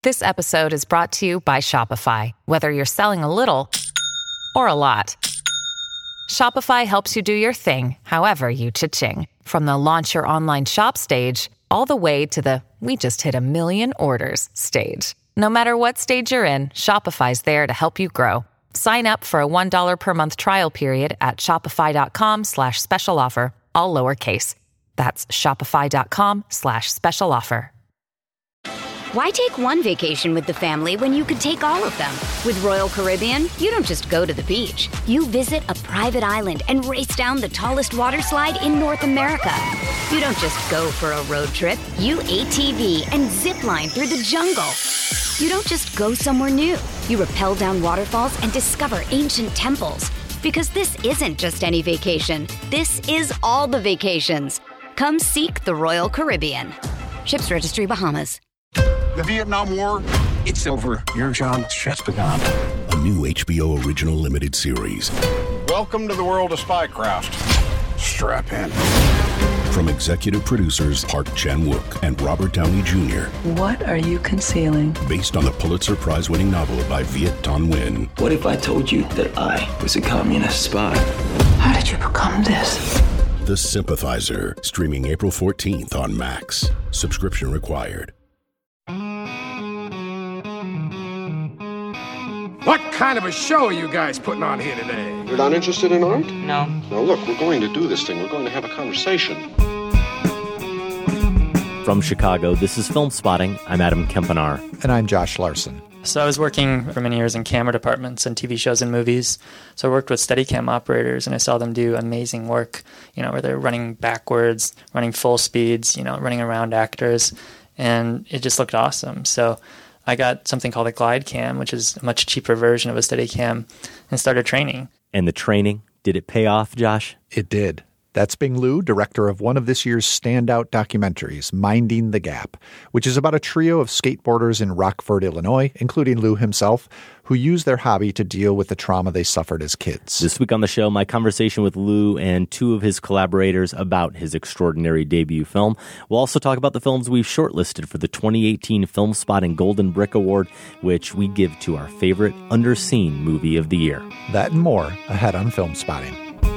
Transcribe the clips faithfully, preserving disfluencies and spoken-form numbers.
This episode is brought to you by Shopify. Whether you're selling a little or a lot, Shopify helps you do your thing, however you cha-ching. From the launch your online shop stage, all the way to the we just hit a million orders stage. No matter what stage you're in, Shopify's there to help you grow. Sign up for a one dollar per month trial period at shopify.com slash special offer, all lowercase. That's shopify.com slash special offer. Why take one vacation with the family when you could take all of them? With Royal Caribbean, you don't just go to the beach. You visit a private island and race down the tallest water slide in North America. You don't just go for a road trip. You A T V and zip line through the jungle. You don't just go somewhere new. You rappel down waterfalls and discover ancient temples. Because this isn't just any vacation. This is all the vacations. Come seek the Royal Caribbean. Ships Registry, Bahamas. The Vietnam War, it's over. Your job just begun. A new H B O original limited series. Welcome to the world of spycraft. Strap in. From executive producers Park Chan-wook and Robert Downey Junior What are you concealing? Based on the Pulitzer Prize-winning novel by Viet Thanh Nguyen. What if I told you that I was a communist spy? How did you become this? The Sympathizer, streaming April fourteenth on Max. Subscription required. What kind of a show are you guys putting on here today? You're not interested in art? No. Well, look, we're going to do this thing. We're going to have a conversation. From Chicago, this is Film Spotting. I'm Adam Kempenaar. And I'm Josh Larson. So I was working for many years in camera departments and T V shows and movies. So I worked with Steadicam operators, and I saw them do amazing work, you know, where they're running backwards, running full speeds, you know, running around actors, and it just looked awesome. So I got something called a Glide Cam, which is a much cheaper version of a Steadicam, and started training. And the training, did it pay off, Josh? It did. That's Bing Liu, director of one of this year's standout documentaries, Minding the Gap, which is about a trio of skateboarders in Rockford, Illinois, including Liu himself, who use their hobby to deal with the trauma they suffered as kids. This week on the show, my conversation with Liu and two of his collaborators about his extraordinary debut film. We'll also talk about the films we've shortlisted for the twenty eighteen Film Spotting Golden Brick Award, which we give to our favorite underseen movie of the year. That and more ahead on Film Spotting.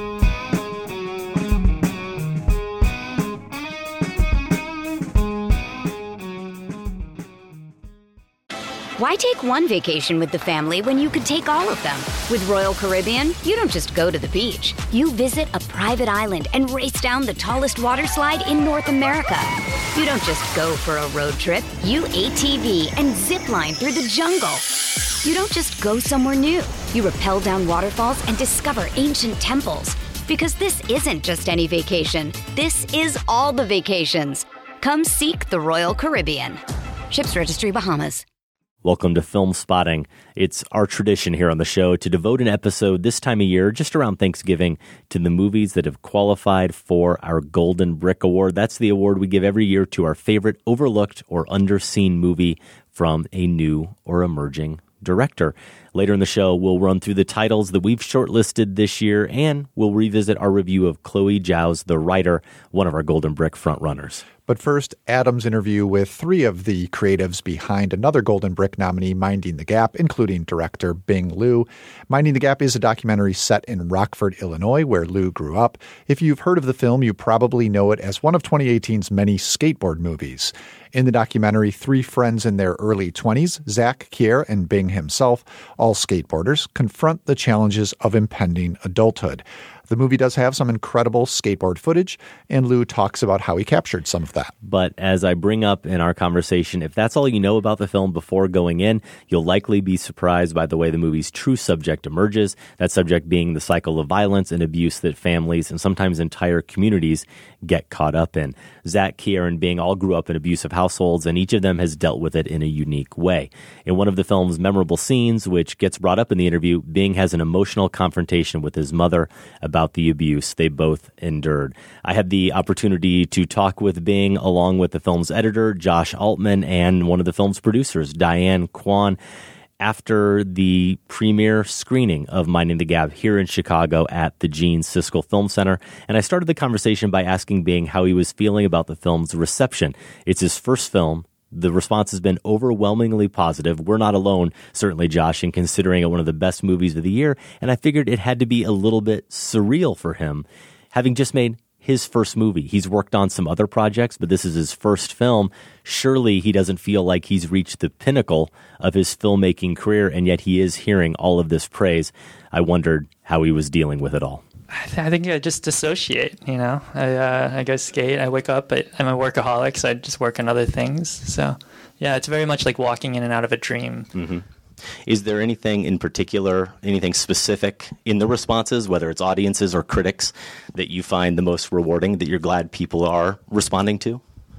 Why take one vacation with the family when you could take all of them? With Royal Caribbean, you don't just go to the beach. You visit a private island and race down the tallest water slide in North America. You don't just go for a road trip. You A T V and zip line through the jungle. You don't just go somewhere new. You rappel down waterfalls and discover ancient temples. Because this isn't just any vacation. This is all the vacations. Come seek the Royal Caribbean. Ships Registry, Bahamas. Welcome to Film Spotting. It's our tradition here on the show to devote an episode this time of year, just around Thanksgiving, to the movies that have qualified for our Golden Brick Award. That's the award we give every year to our favorite overlooked or underseen movie from a new or emerging director. Later in the show, we'll run through the titles that we've shortlisted this year, and we'll revisit our review of Chloe Zhao's The Writer, one of our Golden Brick frontrunners. But first, Adam's interview with three of the creatives behind another Golden Brick nominee, Minding the Gap, including director Bing Liu. Minding the Gap is a documentary set in Rockford, Illinois, where Liu grew up. If you've heard of the film, you probably know it as one of twenty eighteen's many skateboard movies. In the documentary, three friends in their early twenties, Zach, Kier, and Bing himself, all skateboarders, confront the challenges of impending adulthood. The movie does have some incredible skateboard footage, and Liu talks about how he captured some of that. But as I bring up in our conversation, if that's all you know about the film before going in, you'll likely be surprised by the way the movie's true subject emerges, that subject being the cycle of violence and abuse that families and sometimes entire communities get caught up in. Zach, Kier, and Bing all grew up in abusive households, and each of them has dealt with it in a unique way. In one of the film's memorable scenes, which gets brought up in the interview, Bing has an emotional confrontation with his mother about about the abuse they both endured. I had the opportunity to talk with Bing along with the film's editor, Josh Altman, and one of the film's producers, Diane Kwan, after the premiere screening of Minding the Gap here in Chicago at the Gene Siskel Film Center. And I started the conversation by asking Bing how he was feeling about the film's reception. It's his first film The response has been overwhelmingly positive. We're not alone, certainly, Josh, in considering it one of the best movies of the year, and I figured it had to be a little bit surreal for him, having just made his first movie. He's worked on some other projects, but this is his first film. Surely he doesn't feel like he's reached the pinnacle of his filmmaking career, and yet he is hearing all of this praise. I wondered how he was dealing with it all. I, th- I think I just dissociate, you know. I uh, I go skate, I wake up, I, I'm a workaholic, so I just work on other things. So, yeah, it's very much like walking in and out of a dream. Mm-hmm. Is there anything in particular, anything specific in the responses, whether it's audiences or critics, that you find the most rewarding, that you're glad people are responding to?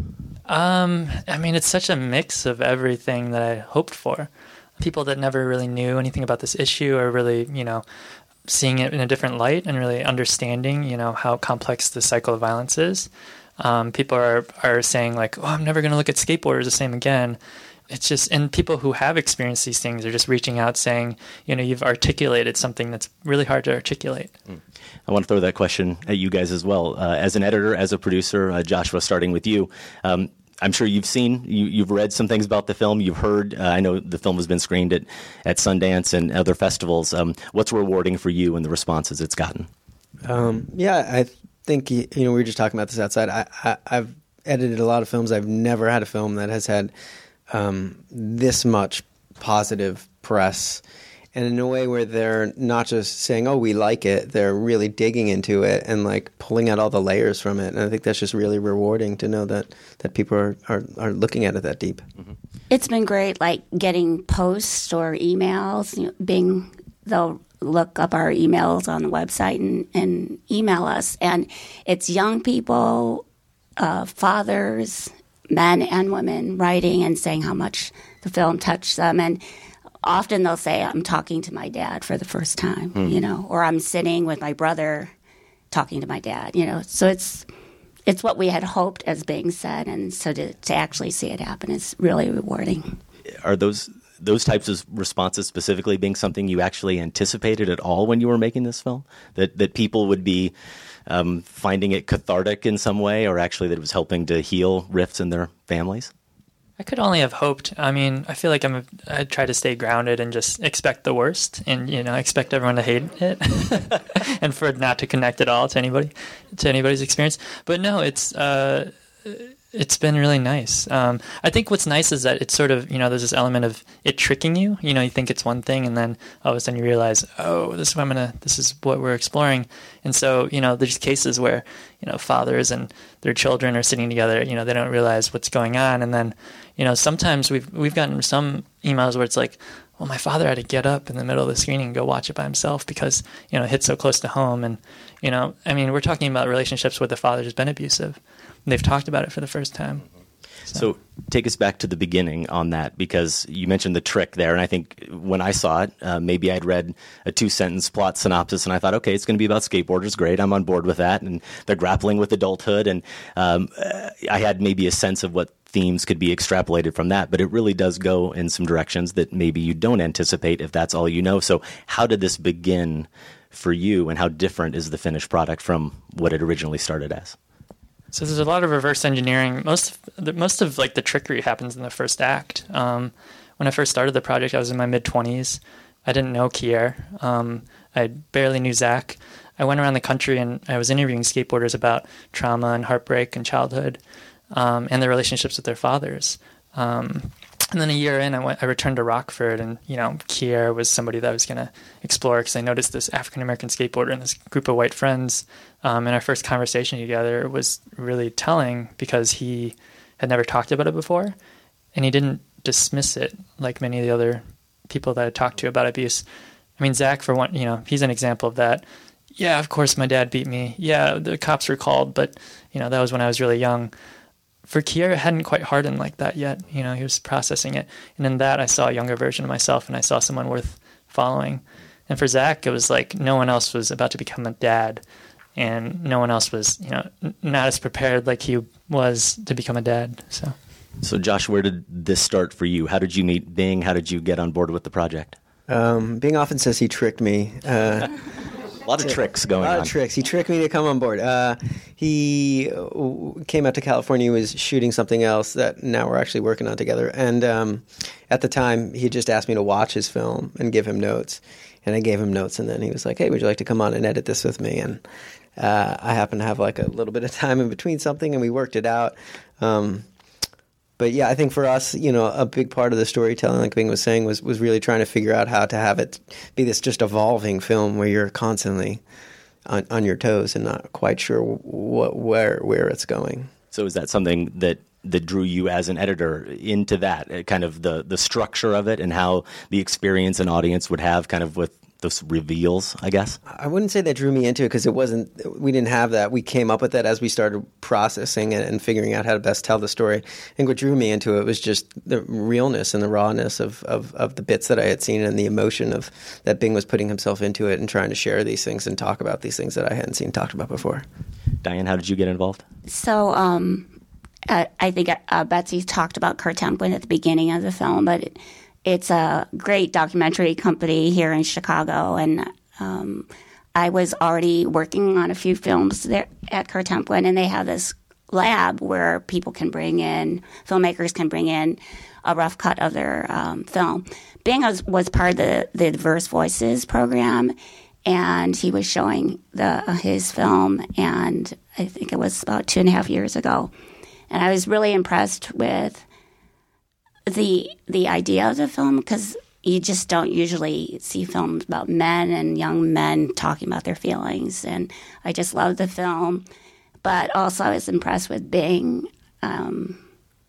Um, I mean, it's such a mix of everything that I hoped for. People that never really knew anything about this issue are really, you know, seeing it in a different light and really understanding, you know, how complex the cycle of violence is. Um, people are, are saying like, oh, I'm never going to look at skateboarders the same again. It's just, and people who have experienced these things are just reaching out saying, you know, you've articulated something that's really hard to articulate. Mm. I want to throw that question at you guys as well. Uh, as an editor, as a producer, uh, Joshua, starting with you, um, I'm sure you've seen, you, you've read some things about the film. You've heard, uh, I know the film has been screened at, at Sundance and other festivals. Um, what's rewarding for you in the responses it's gotten? Um, yeah, I think, you know, we were just talking about this outside. I, I, I've edited a lot of films. I've never had a film that has had um, this much positive press, and in a way where they're not just saying, oh, we like it, they're really digging into it and like pulling out all the layers from it. And I think that's just really rewarding to know that, that people are, are, are looking at it that deep. Mm-hmm. It's been great, like getting posts or emails, you know, being, they'll look up our emails on the website and, and email us. And it's young people, uh, fathers, men and women writing and saying how much the film touched them. And often they'll say, I'm talking to my dad for the first time, mm. you know, or I'm sitting with my brother talking to my dad, you know. So it's it's what we had hoped as being said. And so to, to actually see it happen is really rewarding. Are those those types of responses specifically being something you actually anticipated at all when you were making this film? That, that people would be um, finding it cathartic in some way, or actually that it was helping to heal rifts in their families? I could only have hoped. I mean, I feel like I'm. A, I try to stay grounded and just expect the worst, and you know, expect everyone to hate it, and for it not to connect at all to anybody, to anybody's experience. But no, it's uh, it's been really nice. Um, I think what's nice is that it's sort of, you know, there's this element of it tricking you. You know, you think it's one thing, and then all of a sudden you realize, oh, this is what I'm gonna. This is what we're exploring. And so, you know, there's cases where, you know, fathers and their children are sitting together. You know, they don't realize what's going on, and then, you know, sometimes we've we've gotten some emails where it's like, well, my father had to get up in the middle of the screening and go watch it by himself because, you know, it hits so close to home. And, you know, I mean, we're talking about relationships where the father's been abusive. And they've talked about it for the first time. So. so take us back to the beginning on that, because you mentioned the trick there. And I think when I saw it, uh, maybe I'd read a two-sentence plot synopsis and I thought, okay, it's going to be about skateboarders. Great, I'm on board with that. And they're grappling with adulthood. And um, I had maybe a sense of what themes could be extrapolated from that. But it really does go in some directions that maybe you don't anticipate if that's all you know. So how did this begin for you, and how different is the finished product from what it originally started as? So there's a lot of reverse engineering. Most of the, most of like the trickery happens in the first act. Um, when I first started the project, I was in my mid twenties. I didn't know Kier. Um, I barely knew Zach. I went around the country and I was interviewing skateboarders about trauma and heartbreak and childhood, um, and their relationships with their fathers. Um, and then a year in, I went. I returned to Rockford, and you know, Kier was somebody that I was going to explore because I noticed this African American skateboarder and this group of white friends. Um, and our first conversation together was really telling because he had never talked about it before, and he didn't dismiss it like many of the other people that I talked to about abuse. I mean, Zach, for one, you know, he's an example of that. Yeah, of course, my dad beat me. Yeah, the cops were called, but you know, that was when I was really young. For Kier, it hadn't quite hardened like that yet. You know, he was processing it. And in that, I saw a younger version of myself, and I saw someone worth following. And for Zach, it was like no one else was about to become a dad, and no one else was, you know, not as prepared like he was to become a dad. So, so Josh, where did this start for you? How did you meet Bing? How did you get on board with the project? Um, Bing often says he tricked me. Uh, A lot of tricks going on. A lot on. of tricks. He tricked me to come on board. Uh, he came out to California. He was shooting something else that now we're actually working on together. And um, at the time, he just asked me to watch his film and give him notes. And I gave him notes, and then he was like, hey, would you like to come on and edit this with me? And uh, I happened to have like a little bit of time in between something, and we worked it out. Um, but yeah, I think for us, you know, a big part of the storytelling, like Bing was saying, was, was really trying to figure out how to have it be this just evolving film where you're constantly on, on your toes and not quite sure what, where where it's going. So is that something that that drew you as an editor into that, kind of the, the structure of it and how the experience an audience would have kind of with those reveals, I guess? I wouldn't say that drew me into it because it wasn't, we didn't have that. We came up with that as we started processing it and figuring out how to best tell the story. I think what drew me into it was just the realness and the rawness of, of, of the bits that I had seen and the emotion of that Bing was putting himself into it and trying to share these things and talk about these things that I hadn't seen talked about before. Diane, how did you get involved? So, um, Uh, I think uh, Betsy talked about Kurtemplin at the beginning of the film, but it, it's a great documentary company here in Chicago, and um, I was already working on a few films there at Kurtemplin, and they have this lab where people can bring in, filmmakers can bring in a rough cut of their um, film. Bing was, was part of the, the Diverse Voices program, and he was showing the uh, his film, and I think it was about two and a half years ago. And I was really impressed with the the idea of the film because you just don't usually see films about men and young men talking about their feelings. And I just loved the film. But also I was impressed with Bing. Um,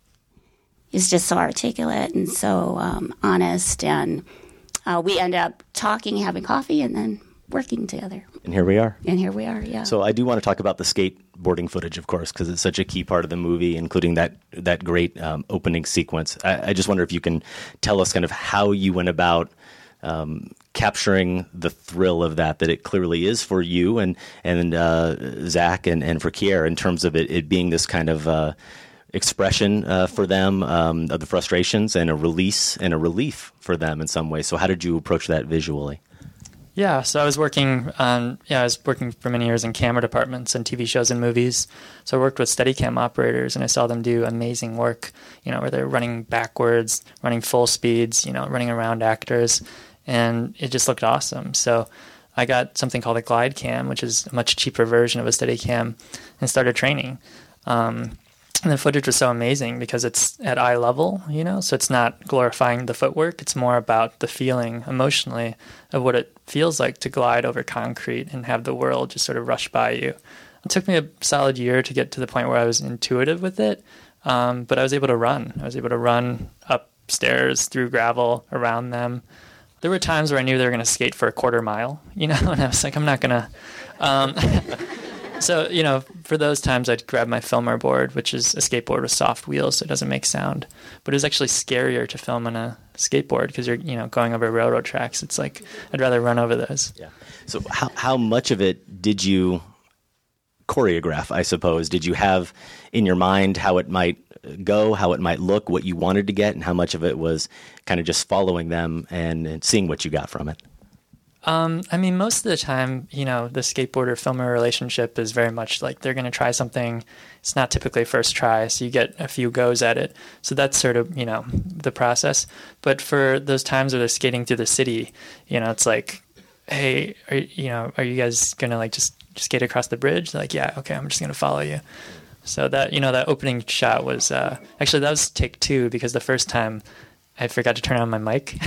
he's just so articulate and so um, honest. And uh, we ended up talking, having coffee, and then working together. And here we are. And here we are, yeah. So I do want to talk about the skateboarding footage, of course, because it's such a key part of the movie, including that that great um, opening sequence. I, I just wonder if you can tell us kind of how you went about um, capturing the thrill of that, that it clearly is for you and, and uh, Zach and, and for Kier in terms of it, it being this kind of uh, expression uh, for them um, of the frustrations and a release and a relief for them in some way. So how did you approach that visually? Yeah, so I was working on, yeah, I was working for many years in camera departments and T V shows and movies. So I worked with Steadicam operators, and I saw them do amazing work, you know, where they're running backwards, running full speeds, you know, running around actors, and it just looked awesome. So I got something called a glide cam, which is a much cheaper version of a Steadicam, and started training. Um, And the footage was so amazing because it's at eye level, you know, so it's not glorifying the footwork. It's more about the feeling emotionally of what it feels like to glide over concrete and have the world just sort of rush by you. It took me a solid year to get to the point where I was intuitive with it, um, but I was able to run. I was able to run upstairs through gravel around them. There were times where I knew they were going to skate for a quarter mile, you know, and I was like, I'm not going to... Um, So, you know, for those times I'd grab my Filmer board, which is a skateboard with soft wheels, so it doesn't make sound. But it was actually scarier to film on a skateboard because you're, you know, going over railroad tracks. It's like, I'd rather run over those. Yeah. So how how much of it did you choreograph, I suppose? Did you have in your mind how it might go, how it might look, what you wanted to get, and how much of it was kind of just following them and, and seeing what you got from it? Um, I mean, most of the time, you know, the skateboarder-filmer relationship is very much like they're going to try something. It's not typically first try, so you get a few goes at it. So that's sort of, you know, the process. But for those times where they're skating through the city, you know, it's like, hey, are, you know, are you guys going to, like, just, just skate across the bridge? They're like, yeah, okay, I'm just going to follow you. So that, you know, that opening shot was, uh, actually, that was take two because the first time I forgot to turn on my mic.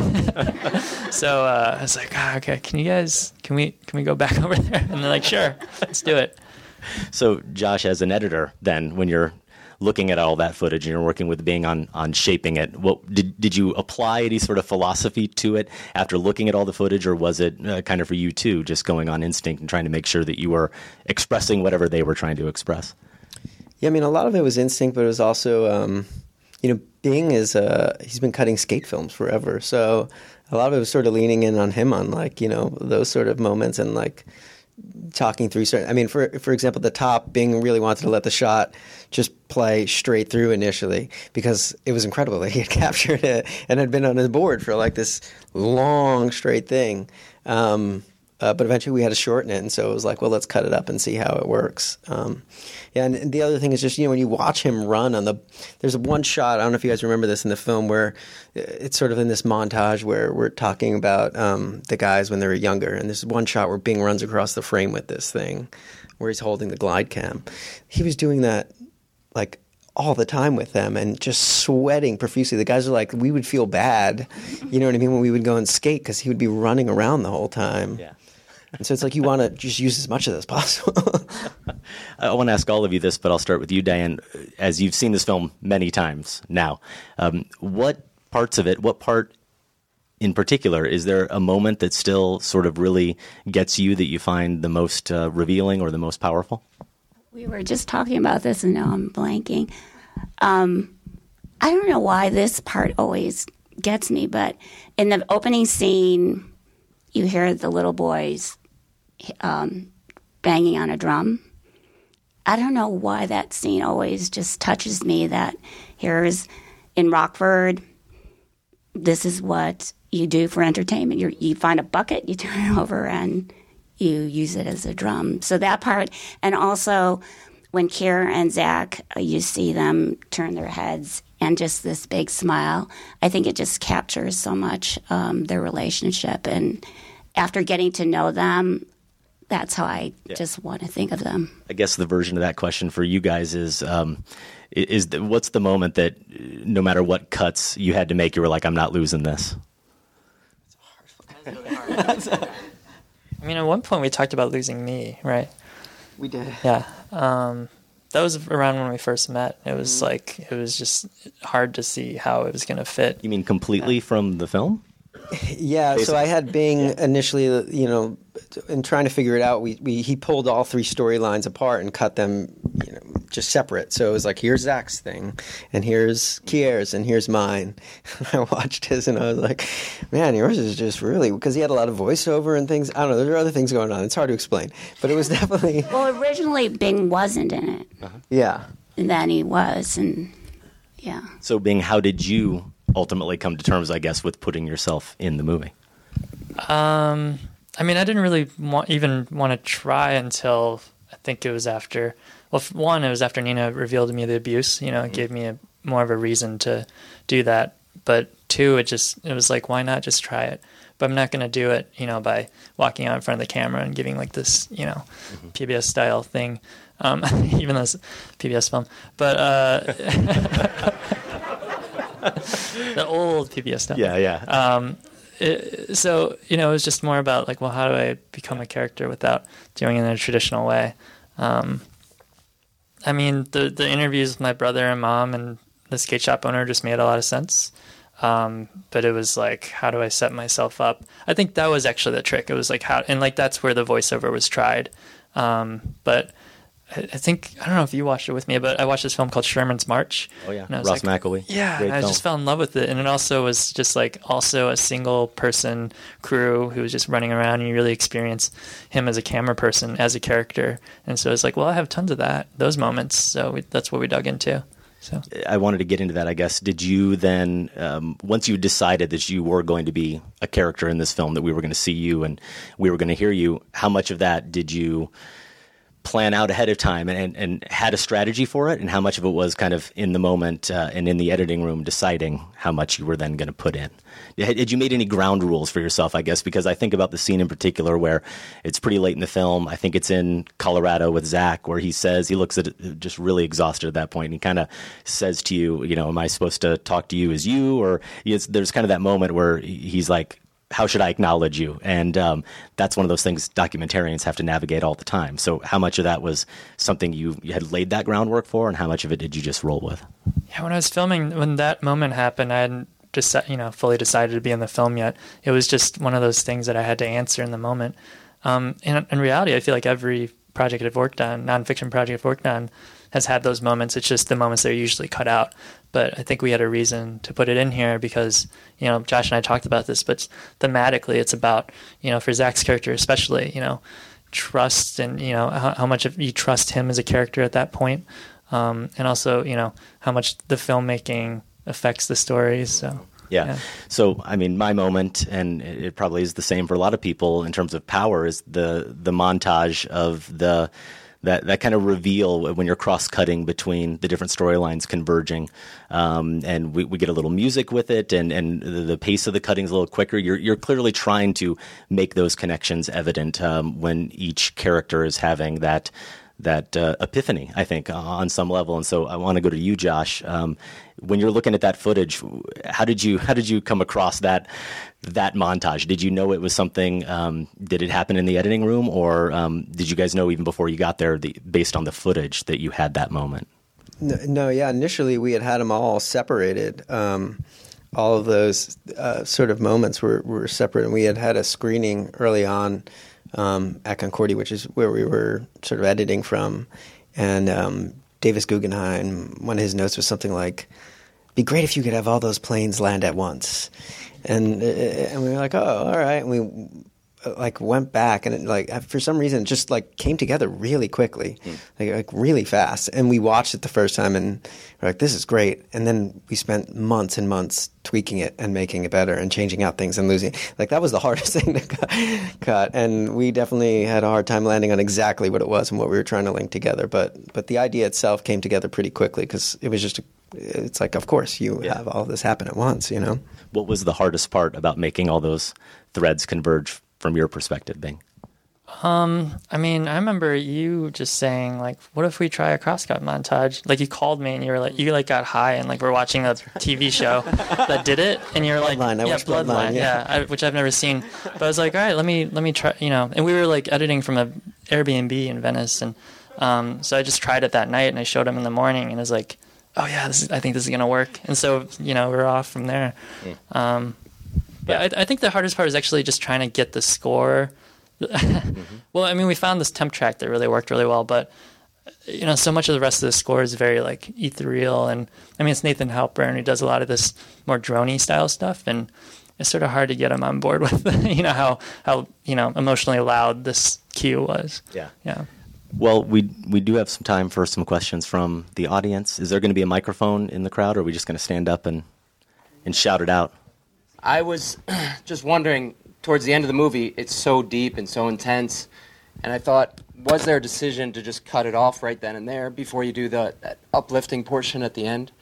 So uh, I was like, oh, okay, can you guys, can we can we go back over there? And they're like, sure, let's do it. So Josh, as an editor, then, when you're looking at all that footage and you're working with Bing on, on shaping it, what did did you apply any sort of philosophy to it after looking at all the footage, or was it uh, kind of for you too, just going on instinct and trying to make sure that you were expressing whatever they were trying to express? Yeah, I mean, a lot of it was instinct, but it was also... Um You know, Bing is, uh, he's been cutting skate films forever. So a lot of it was sort of leaning in on him on, like, you know, those sort of moments and, like, talking through certain, I mean, for for example, the top, Bing really wanted to let the shot just play straight through initially because it was incredible that he had captured it and had been on his board for, like, this long straight thing. Um, Uh, but eventually we had to shorten it, and so it was like, well, let's cut it up and see how it works. Um, yeah, and, and the other thing is just, you know, when you watch him run on the, there's one shot, I don't know if you guys remember this in the film, where it's sort of in this montage where we're talking about um, the guys when they were younger, and there's one shot where Bing runs across the frame with this thing, where he's holding the glide cam. He was doing that, like, all the time with them and just sweating profusely. The guys are like, we would feel bad, you know what I mean, when we would go and skate, because he would be running around the whole time. Yeah. And so it's like you want to just use as much of it as possible. I want to ask all of you this, but I'll start with you, Diane. As you've seen this film many times now, um, what parts of it, what part in particular, is there a moment that still sort of really gets you that you find the most uh, revealing or the most powerful? We were just talking about this, and now I'm blanking. Um, I don't know why this part always gets me, but in the opening scene, you hear the little boys um, banging on a drum. I don't know why that scene always just touches me, that here's in Rockford, this is what you do for entertainment. You're, you find a bucket, you turn it over, and you use it as a drum. So that part, and also when Keira and Zach, uh, you see them turn their heads and just this big smile, I think it just captures so much um, their relationship. And after getting to know them, that's how I yeah. just want to think of them. I guess the version of that question for you guys is, um, is the, what's the moment that no matter what cuts you had to make, you were like, I'm not losing this? That's really hard. I mean, at one point we talked about losing me, right? We did. Yeah. Um, that was around when we first met. It was mm-hmm. like, it was just hard to see how it was going to fit. You mean completely yeah. from the film? Yeah, Basically. So I had Bing yeah. initially, you know, in trying to figure it out, we, we he pulled all three storylines apart and cut them, you know, just separate. So it was like, here's Zach's thing, and here's Keira's, and here's mine. And I watched his, and I was like, man, yours is just really, because he had a lot of voiceover and things. I don't know, there are other things going on. It's hard to explain, but it was definitely. Well, originally Bing wasn't in it. Uh-huh. Yeah. And then he was, and yeah. So Bing, how did you ultimately come to terms, I guess, with putting yourself in the movie? Um, I mean, I didn't really want, even want to try until I think it was after, well, one, it was after Nina revealed to me the abuse, you know, it gave me a, more of a reason to do that. But two, it just, it was like, why not just try it? But I'm not going to do it, you know, by walking out in front of the camera and giving like this, you know, mm-hmm. P B S style thing, um, even though it's P B S film. But, uh, the old P B S stuff. Yeah, yeah. Um, it, so, you know, it was just more about like, well, how do I become a character without doing it in a traditional way? Um, I mean, the the interviews with my brother and mom and the skate shop owner just made a lot of sense. Um, but it was like, how do I set myself up? I think that was actually the trick. It was like how, and like that's where the voiceover was tried. Um, but I think, I don't know if you watched it with me, but I watched this film called Sherman's March. Oh, yeah. Ross like, McElwee. Yeah. And I just fell in love with it. And it also was just like also a single person crew who was just running around, and you really experience him as a camera person, as a character. And so it's like, well, I have tons of that, those moments. So we, that's what we dug into. So I wanted to get into that, I guess. Did you then, um, once you decided that you were going to be a character in this film, that we were going to see you and we were going to hear you, how much of that did you plan out ahead of time and, and, and had a strategy for it, and how much of it was kind of in the moment uh, and in the editing room deciding how much you were then going to put in? Had, had you made any ground rules for yourself, I guess? Because I think about the scene in particular where it's pretty late in the film. I think it's in Colorado with Zach, where he says, he looks at it just really exhausted at that point, and he kind of says to you, you know, am I supposed to talk to you as you? Or it's, there's kind of that moment where he's like, how should I acknowledge you? And um, that's one of those things documentarians have to navigate all the time. So how much of that was something you, you had laid that groundwork for, and how much of it did you just roll with? Yeah, when I was filming, when that moment happened, I hadn't just, you know, fully decided to be in the film yet. It was just one of those things that I had to answer in the moment. Um, and in reality, I feel like every project I've worked on, nonfiction project I've worked on, has had those moments. It's just the moments that are usually cut out. But I think we had a reason to put it in here because, you know, Josh and I talked about this, but thematically it's about, you know, for Zach's character especially, you know, trust and, you know, how, how much of you trust him as a character at that point. Um, and also, you know, how much the filmmaking affects the story. So Yeah. yeah. So, I mean, my moment, and it probably is the same for a lot of people in terms of power, is the the montage of the that that kind of reveal when you're cross-cutting between the different storylines converging, um, and we, we get a little music with it, and and the pace of the cutting is a little quicker. You're you're clearly trying to make those connections evident um, when each character is having that. that uh, epiphany, I think, uh, on some level. And so I want to go to you, Josh. Um, when you're looking at that footage, how did you how did you come across that that montage? Did you know it was something? Um, did it happen in the editing room, or um, did you guys know even before you got there, the, based on the footage, that you had that moment? No, no yeah. Initially, we had had them all separated. Um, all of those uh, sort of moments were, were separate, and we had had a screening early on Um, at Concordia, which is where we were sort of editing from. And um, Davis Guggenheim, one of his notes was something like, "Be great if you could have all those planes land at once." And and we were like, "Oh, all right." And we like went back, and it, like for some reason, it just like came together really quickly, mm. like, like really fast. And we watched it the first time, and we're like, "This is great." And then we spent months and months tweaking it and making it better and changing out things and losing. Like that was the hardest thing to cut. And we definitely had a hard time landing on exactly what it was and what we were trying to link together. But but the idea itself came together pretty quickly because it was just a, it's like, of course, you yeah. have all this happen at once, you know. What was the hardest part about making all those threads converge from your perspective, Bing? Um, I mean, I remember you just saying, like, what if we try a crosscut montage? Like, you called me and you were like, you like got high and like we're watching a T V show that did it, and you're like, Bloodline. I yeah, watched Bloodline, Bloodline, yeah, yeah. I, which I've never seen. But I was like, all right, let me let me try, you know. And we were like editing from a Airbnb in Venice, and um, so I just tried it that night, and I showed him in the morning, and I was like, oh yeah, this is, I think this is gonna work. And so you know, we're off from there. Um, but yeah. I, I think the hardest part is actually just trying to get the score. mm-hmm. Well, I mean, we found this temp track that really worked really well, but you know, so much of the rest of the score is very like ethereal, and I mean, it's Nathan Halpern who does a lot of this more droney style stuff, and it's sort of hard to get him on board with you know how how you know emotionally loud this cue was. Yeah, yeah. Well, we we do have some time for some questions from the audience. Is there going to be a microphone in the crowd, or are we just going to stand up and and shout it out? I was just wondering, towards the end of the movie, it's so deep and so intense, and I thought, was there a decision to just cut it off right then and there before you do the that uplifting portion at the end?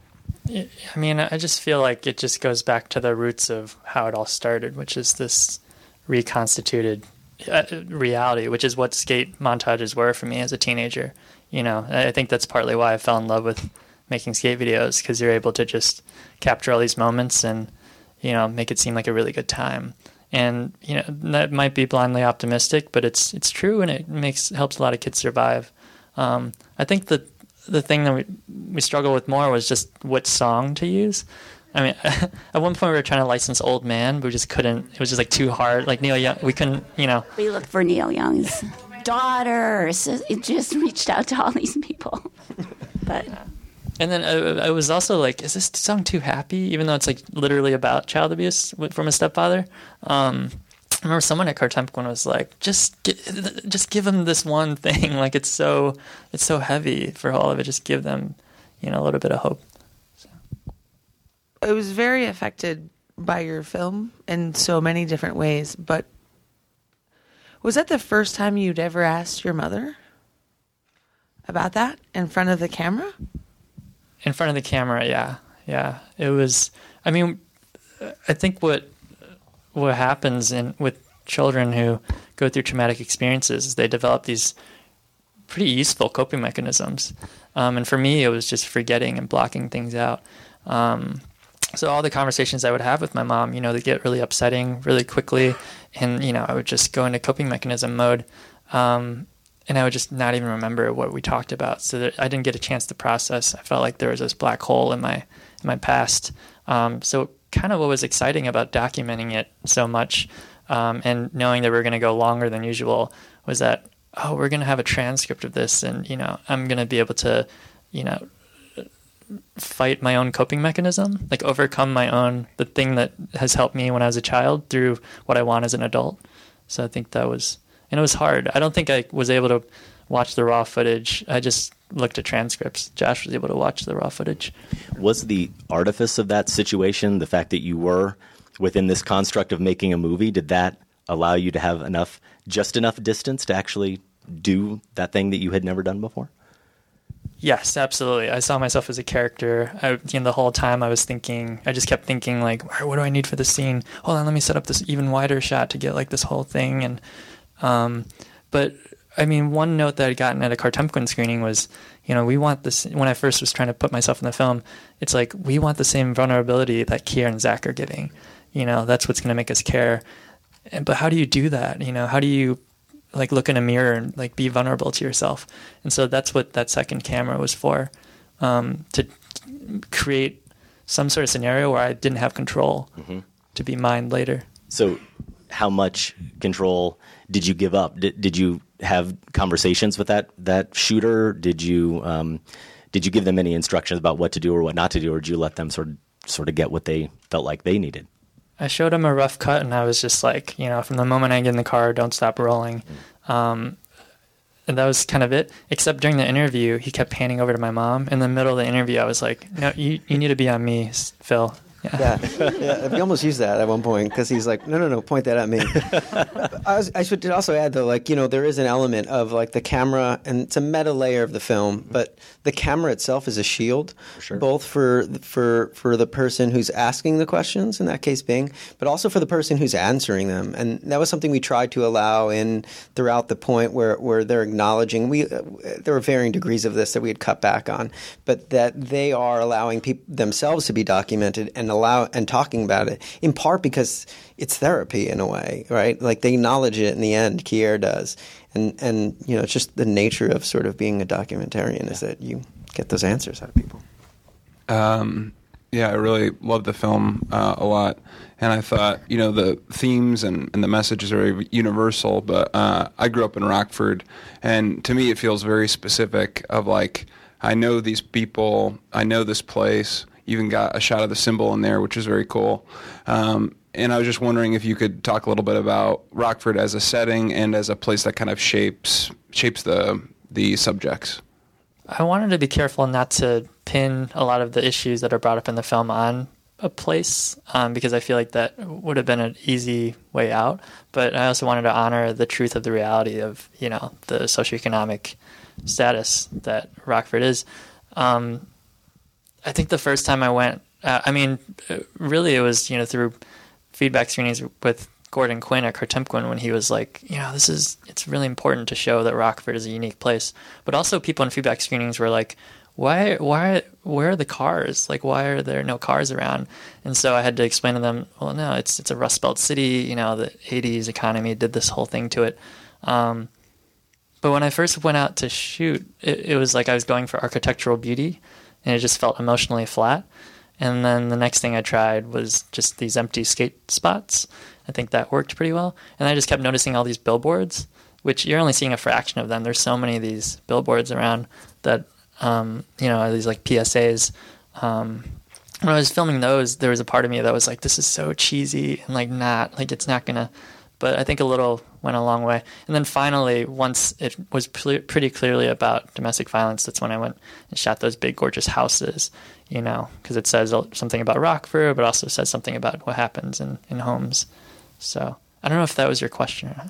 I mean, I just feel like it just goes back to the roots of how it all started, which is this reconstituted reality, which is what skate montages were for me as a teenager. You know, I think that's partly why I fell in love with making skate videos, because you're able to just capture all these moments and, you know, make it seem like a really good time. And, you know, that might be blindly optimistic, but it's it's true, and it makes helps a lot of kids survive. Um, I think the the thing that we, we struggled with more was just what song to use. I mean, at one point we were trying to license Old Man, but we just couldn't. It was just like too hard. Like Neil Young, we couldn't, you know. We looked for Neil Young's daughter. So it just reached out to all these people. But and then I, I was also like, is this song too happy? Even though it's like literally about child abuse from a stepfather. Um, I remember someone at Cartemkin was like, just get, just give them this one thing. Like it's so it's so heavy for all of it. Just give them, you know, a little bit of hope. So. I was very affected by your film in so many different ways. But was that the first time you'd ever asked your mother about that in front of the camera? In front of the camera, yeah, yeah. It was. I mean, I think what. What happens in with children who go through traumatic experiences is they develop these pretty useful coping mechanisms. Um, and for me, it was just forgetting and blocking things out. Um, so all the conversations I would have with my mom, you know, they get really upsetting really quickly. And, you know, I would just go into coping mechanism mode. Um, and I would just not even remember what we talked about. So that I didn't get a chance to process. I felt like there was this black hole in my, in my past. Um, so kind of what was exciting about documenting it so much um, and knowing that we we're going to go longer than usual was that, oh, we're going to have a transcript of this, and, you know, I'm going to be able to, you know, fight my own coping mechanism, like overcome my own, the thing that has helped me when I was a child through what I want as an adult. So I think that was, and it was hard. I don't think I was able to watch the raw footage. I just looked at transcripts. Josh was able to watch the raw footage. Was the artifice of that situation, the fact that you were within this construct of making a movie, did that allow you to have enough, just enough distance to actually do that thing that you had never done before? Yes, absolutely. I saw myself as a character. I, you know, the whole time I was thinking, I just kept thinking, like, what do I need for this scene? Hold on, let me set up this even wider shot to get like this whole thing. And um, but I mean, one note that I'd gotten at a Kartemquin screening was, you know, we want this. When I first was trying to put myself in the film, it's like we want the same vulnerability that Kier and Zach are getting. You know, that's what's going to make us care. And, but how do you do that? You know, how do you like look in a mirror and like be vulnerable to yourself? And so that's what that second camera was for, um, to create some sort of scenario where I didn't have control mm-hmm. to be mine later. So how much control did you give up? Did, did you have conversations with that, that shooter? Did you, um, did you give them any instructions about what to do or what not to do? Or did you let them sort of, sort of get what they felt like they needed? I showed him a rough cut, and I was just like, you know, from the moment I get in the car, don't stop rolling. Um, and that was kind of it. Except during the interview, he kept panning over to my mom. In the middle of the interview, I was like, no, you, you need to be on me, Phil. Yeah, yeah, yeah. We almost used that at one point because he's like, no, no, no, point that at me. I, was, I should also add though, like, you know, there is an element of like the camera, and it's a meta layer of the film, but the camera itself is a shield, for sure. both for for for the person who's asking the questions, in that case Bing, but also for the person who's answering them. And that was something we tried to allow in throughout the point where where they're acknowledging. We uh, there were varying degrees of this that we had cut back on, but that they are allowing peop- themselves to be documented and allow and talking about it, in part because it's therapy in a way, right? Like they acknowledge it in the end, Kier does. And, and you know, it's just the nature of sort of being a documentarian is that you get those answers out of people. Um, yeah, I really loved the film uh, a lot. And I thought, you know, the themes and, and the messages are very universal, but uh, I grew up in Rockford, and to me it feels very specific of like, I know these people, I know this place. Even got a shot of the symbol in there, which is very cool. Um, and I was just wondering if you could talk a little bit about Rockford as a setting and as a place that kind of shapes shapes the the subjects. I wanted to be careful not to pin a lot of the issues that are brought up in the film on a place, um, because I feel like that would have been an easy way out. But I also wanted to honor the truth of the reality of, you know, the socioeconomic status that Rockford is. Um, I think the first time I went, uh, I mean, really it was, you know, through feedback screenings with Gordon Quinn at Kartemquin when he was like, you know, this is, it's really important to show that Rockford is a unique place. But also people in feedback screenings were like, why, why, where are the cars? Like, why are there no cars around? And so I had to explain to them, well, no, it's, it's a Rust Belt city, you know, the eighties economy did this whole thing to it. Um, but when I first went out to shoot, it, it was like I was going for architectural beauty, and it just felt emotionally flat. And then the next thing I tried was just these empty skate spots. I think that worked pretty well. And I just kept noticing all these billboards, which you're only seeing a fraction of them. There's so many of these billboards around that, um, you know, these like P S As. Um, when I was filming those, there was a part of me that was like, this is so cheesy and like not, like it's not going to, but I think a little went a long way. And then finally, once it was ple- pretty clearly about domestic violence, that's when I went and shot those big, gorgeous houses, you know, because it says something about Rockford, but also says something about what happens in, in homes. So I don't know if that was your question or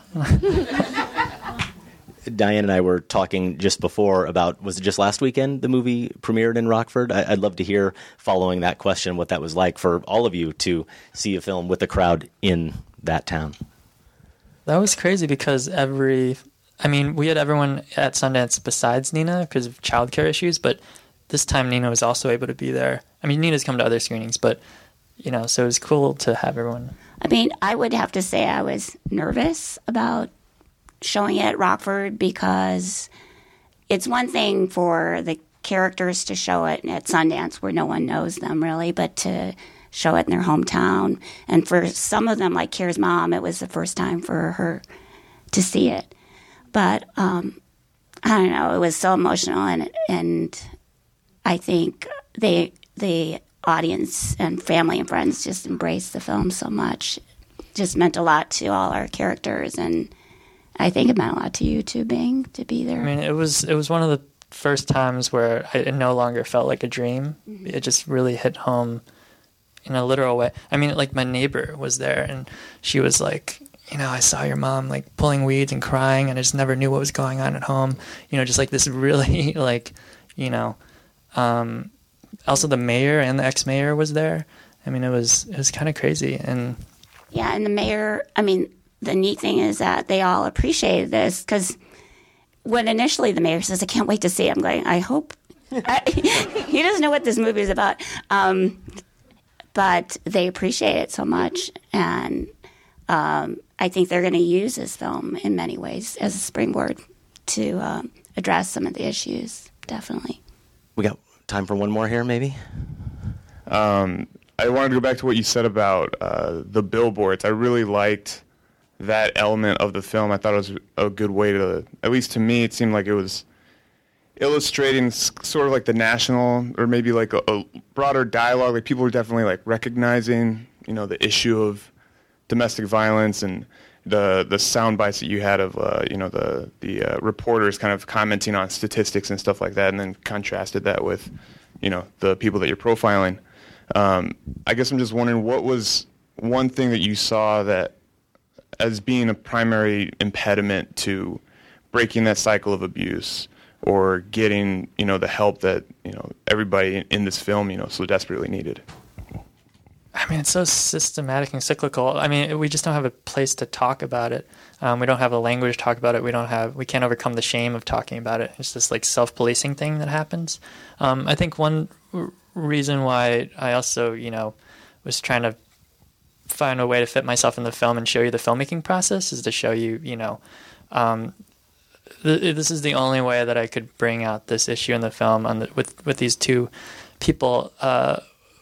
not. Diane and I were talking just before about, was it just last weekend the movie premiered in Rockford? I, I'd love to hear, following that question, what that was like for all of you to see a film with a crowd in that town. That was crazy because every, I mean, we had everyone at Sundance besides Nina because of childcare issues, but this time Nina was also able to be there. I mean, Nina's come to other screenings, but, you know, so it was cool to have everyone. I mean, I would have to say I was nervous about showing it at Rockford because it's one thing for the characters to show it at Sundance where no one knows them really, but to show it in their hometown. And for some of them, like Kier's mom, it was the first time for her to see it. But um, I don't know, it was so emotional, and and I think they the audience and family and friends just embraced the film so much. It just meant a lot to all our characters, and I think it meant a lot to you too, Bing, to be there. I mean, it was it was one of the first times where I, it no longer felt like a dream. Mm-hmm. It just really hit home in a literal way. I mean, like my neighbor was there, and she was like, you know, I saw your mom like pulling weeds and crying, and I just never knew what was going on at home. You know, just like this really like, you know, um, also the mayor and the ex-mayor was there. I mean, it was it was kind of crazy. And yeah, and the mayor, I mean, the neat thing is that they all appreciated this, because when initially the mayor says, I can't wait to see it, I'm going, I hope. He doesn't know what this movie is about. Um, but they appreciate it so much. And um, I think they're going to use this film in many ways as a springboard to um, address some of the issues, definitely. We got time for one more here, maybe? Um, I wanted to go back to what you said about uh, the billboards. I really liked that element of the film. I thought it was a good way to, at least to me, it seemed like it was illustrating sort of like the national, or maybe like a, a broader dialogue. Like people were definitely like recognizing, you know, the issue of domestic violence, and the the sound bites that you had of, uh, you know, the the uh, reporters kind of commenting on statistics and stuff like that, and then contrasted that with, you know, the people that you're profiling. Um, I guess I'm just wondering, what was one thing that you saw that as being a primary impediment to breaking that cycle of abuse, or getting, you know, the help that, you know, everybody in this film, you know, so desperately needed? I mean, it's so systematic and cyclical. I mean, we just don't have a place to talk about it. Um, we don't have a language to talk about it. We don't have, we can't overcome the shame of talking about it. It's this like self-policing thing that happens. Um, I think one r- reason why I also, you know, was trying to find a way to fit myself in the film and show you the filmmaking process is to show you, you know, um, th- this is the only way that I could bring out this issue in the film on the, with with these two people, uh,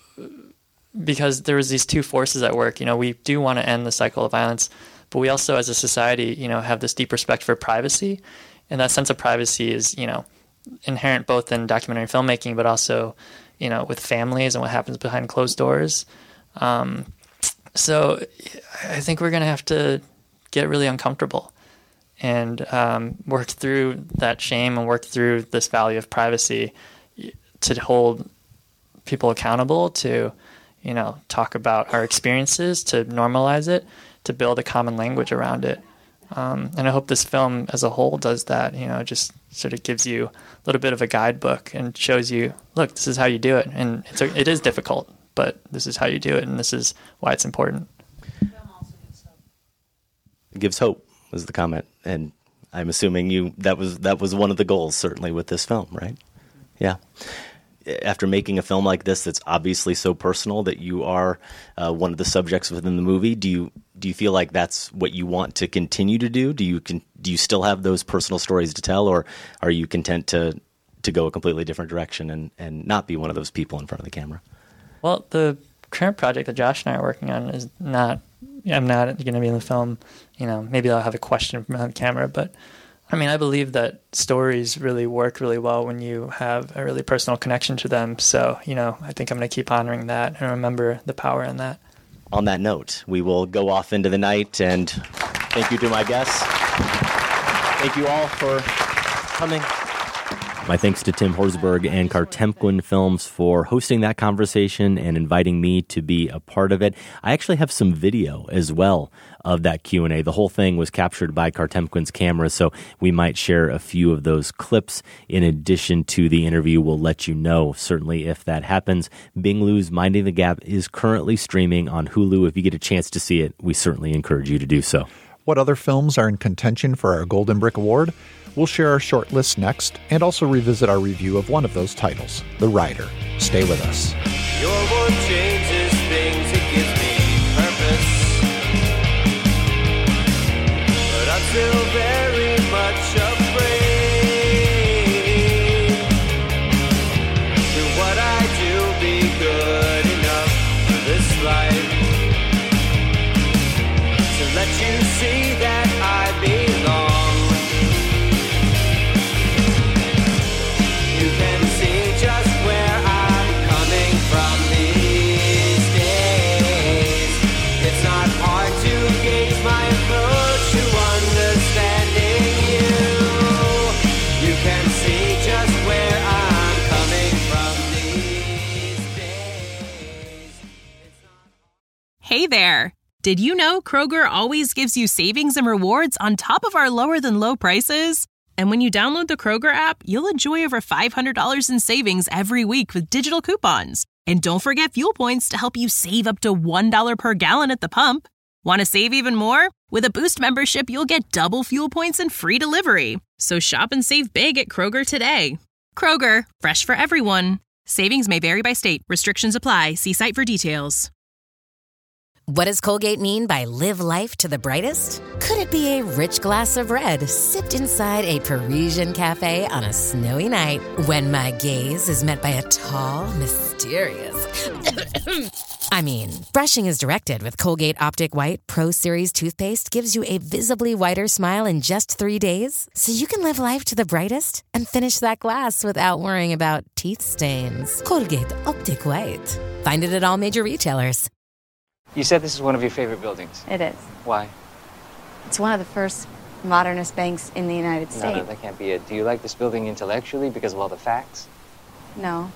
because there was these two forces at work. You know, we do want to end the cycle of violence, but we also, as a society, you know, have this deep respect for privacy, and that sense of privacy is, you know, inherent both in documentary filmmaking, but also, you know, with families and what happens behind closed doors. Um, So I think we're going to have to get really uncomfortable and um, work through that shame and work through this value of privacy to hold people accountable, to, you know, talk about our experiences, to normalize it, to build a common language around it. Um, and I hope this film as a whole does that, you know, just sort of gives you a little bit of a guidebook and shows you, look, this is how you do it. And it's a, it is difficult, but this is how you do it, and this is why it's important. It gives hope, was the comment, and I'm assuming you that was that was one of the goals, certainly, with this film, right? Yeah. After making a film like this, that's obviously so personal that you are uh, one of the subjects within the movie, do you do you feel like that's what you want to continue to do? Do you can, do you still have those personal stories to tell, or are you content to to go a completely different direction and, and not be one of those people in front of the camera? Well, the current project that Josh and I are working on is not, I'm not going to be in the film. You know, maybe I'll have a question from the camera, but I mean, I believe that stories really work really well when you have a really personal connection to them. So, you know, I think I'm going to keep honoring that and remember the power in that. On that note, we will go off into the night, and thank you to my guests. Thank you all for coming. My thanks to Tim Horsburgh and Kartemquin Films for hosting that conversation and inviting me to be a part of it. I actually have some video as well of that Q and A. The whole thing was captured by Kartemquin's camera, so we might share a few of those clips in addition to the interview. We'll let you know, certainly, if that happens. Bing Liu's Minding the Gap is currently streaming on Hulu. If you get a chance to see it, we certainly encourage you to do so. What other films are in contention for our Golden Brick Award? We'll share our short list next, and also revisit our review of one of those titles, The Rider. Stay with us. Your word changes things, it gives me purpose. But I'm still very much afraid. Will what I do be good enough for this life? To let you see that I belong. You can see just where I'm coming from. Did you know Kroger always gives you savings and rewards on top of our lower-than-low prices? And when you download the Kroger app, you'll enjoy over five hundred dollars in savings every week with digital coupons. And don't forget fuel points to help you save up to one dollar per gallon at the pump. Want to save even more? With a Boost membership, you'll get double fuel points and free delivery. So shop and save big at Kroger today. Kroger, fresh for everyone. Savings may vary by state. Restrictions apply. See site for details. What does Colgate mean by live life to the brightest? Could it be a rich glass of red sipped inside a Parisian cafe on a snowy night when my gaze is met by a tall, mysterious... I mean, brushing is directed with Colgate Optic White Pro Series toothpaste gives you a visibly whiter smile in just three days, so you can live life to the brightest and finish that glass without worrying about teeth stains. Colgate Optic White. Find it at all major retailers. You said this is one of your favorite buildings. It is. Why? It's one of the first modernist banks in the United No, States. no, that can't be it. Do you like this building intellectually because of all the facts? No.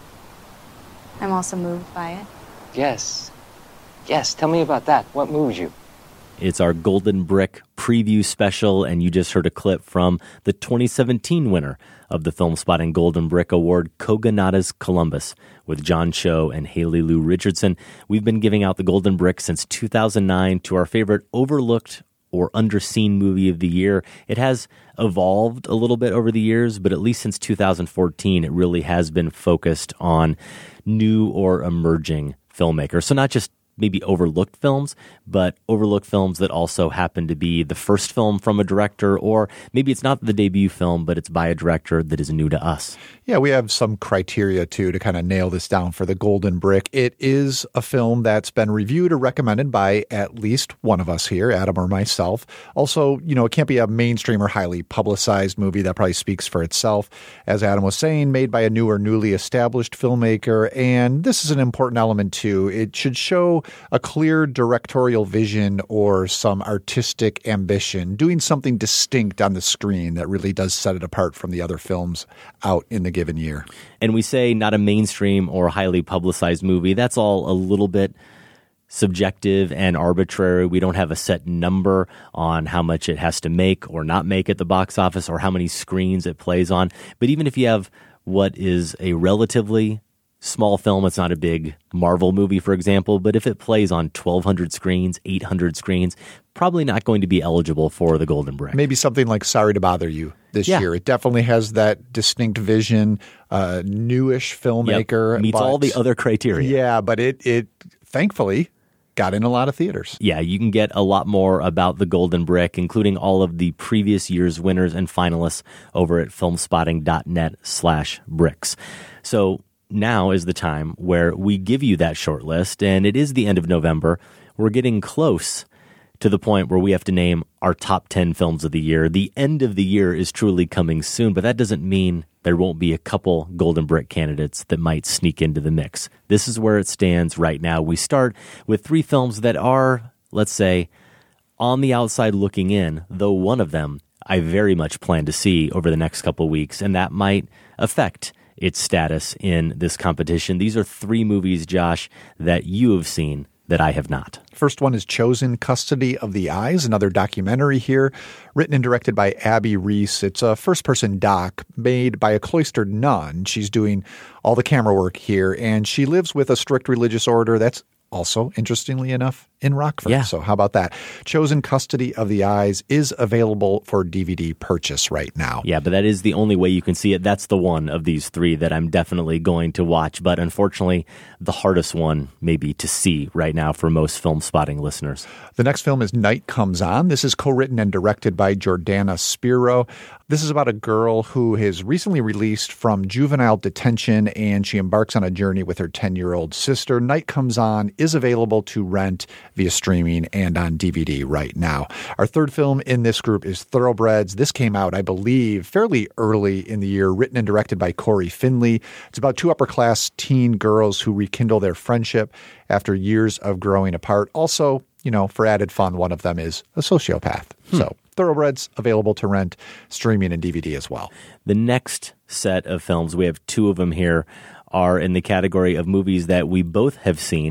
I'm also moved by it. Yes. Yes, tell me about that. What moves you? It's our Golden Brick preview special, and you just heard a clip from the twenty seventeen winner of the Film Spotting Golden Brick Award, Kogonada's Columbus, with John Cho and Haley Lou Richardson. We've been giving out the Golden Brick since two thousand nine to our favorite overlooked or underseen movie of the year. It has evolved a little bit over the years, but at least since two thousand fourteen, it really has been focused on new or emerging filmmakers. So not just maybe overlooked films, but overlooked films that also happen to be the first film from a director, or maybe it's not the debut film, but it's by a director that is new to us. Yeah, we have some criteria, too, to kind of nail this down for the Golden Brick. It is a film that's been reviewed or recommended by at least one of us here, Adam or myself. Also, you know, it can't be a mainstream or highly publicized movie. That probably speaks for itself. As Adam was saying, made by a new or newly established filmmaker. And this is an important element, too. It should show a clear directorial vision or some artistic ambition, doing something distinct on the screen that really does set it apart from the other films out in the given year. And we say not a mainstream or highly publicized movie. That's all a little bit subjective and arbitrary. We don't have a set number on how much it has to make or not make at the box office or how many screens it plays on. But even if you have what is a relatively small film, it's not a big Marvel movie, for example, but if it plays on twelve hundred screens, eight hundred screens, probably not going to be eligible for the Golden Brick. Maybe something like Sorry to Bother You this yeah. year. It definitely has that distinct vision, uh, newish filmmaker. Yep. Meets but, all the other criteria. Yeah, but it, it thankfully got in a lot of theaters. Yeah, you can get a lot more about the Golden Brick, including all of the previous year's winners and finalists over at filmspotting.net slash bricks. So now is the time where we give you that short list, and it is the end of November. We're getting close to the point where we have to name our top ten films of the year. The end of the year is truly coming soon, but that doesn't mean there won't be a couple Golden Brick candidates that might sneak into the mix. This is where it stands right now. We start with three films that are, let's say, on the outside looking in, though one of them I very much plan to see over the next couple weeks, and that might affect its status in this competition. These are three movies, Josh, that you have seen that I have not. First one is Chosen Custody of the Eyes, another documentary here, written and directed by Abby Reese. It's a first-person doc made by a cloistered nun. She's doing all the camera work here, and she lives with a strict religious order that's also, interestingly enough, in Rockford. Yeah. So how about that? Chosen Custody of the Eyes is available for D V D purchase right now. Yeah, but that is the only way you can see it. That's the one of these three that I'm definitely going to watch. But unfortunately, the hardest one maybe to see right now for most Film Spotting listeners. The next film is Night Comes On. This is co-written and directed by Jordana Spiro. This is about a girl who is recently released from juvenile detention, and she embarks on a journey with her ten-year-old sister. Night Comes On is available to rent via streaming and on D V D right now. Our third film in this group is Thoroughbreds. This came out, I believe, fairly early in the year, written and directed by Corey Finley. It's about two upper-class teen girls who rekindle their friendship after years of growing apart. Also, you know, for added fun, one of them is a sociopath. Hmm. So Thoroughbreds available to rent, streaming, and D V D as well. The next set of films, we have two of them here, are in the category of movies that we both have seen.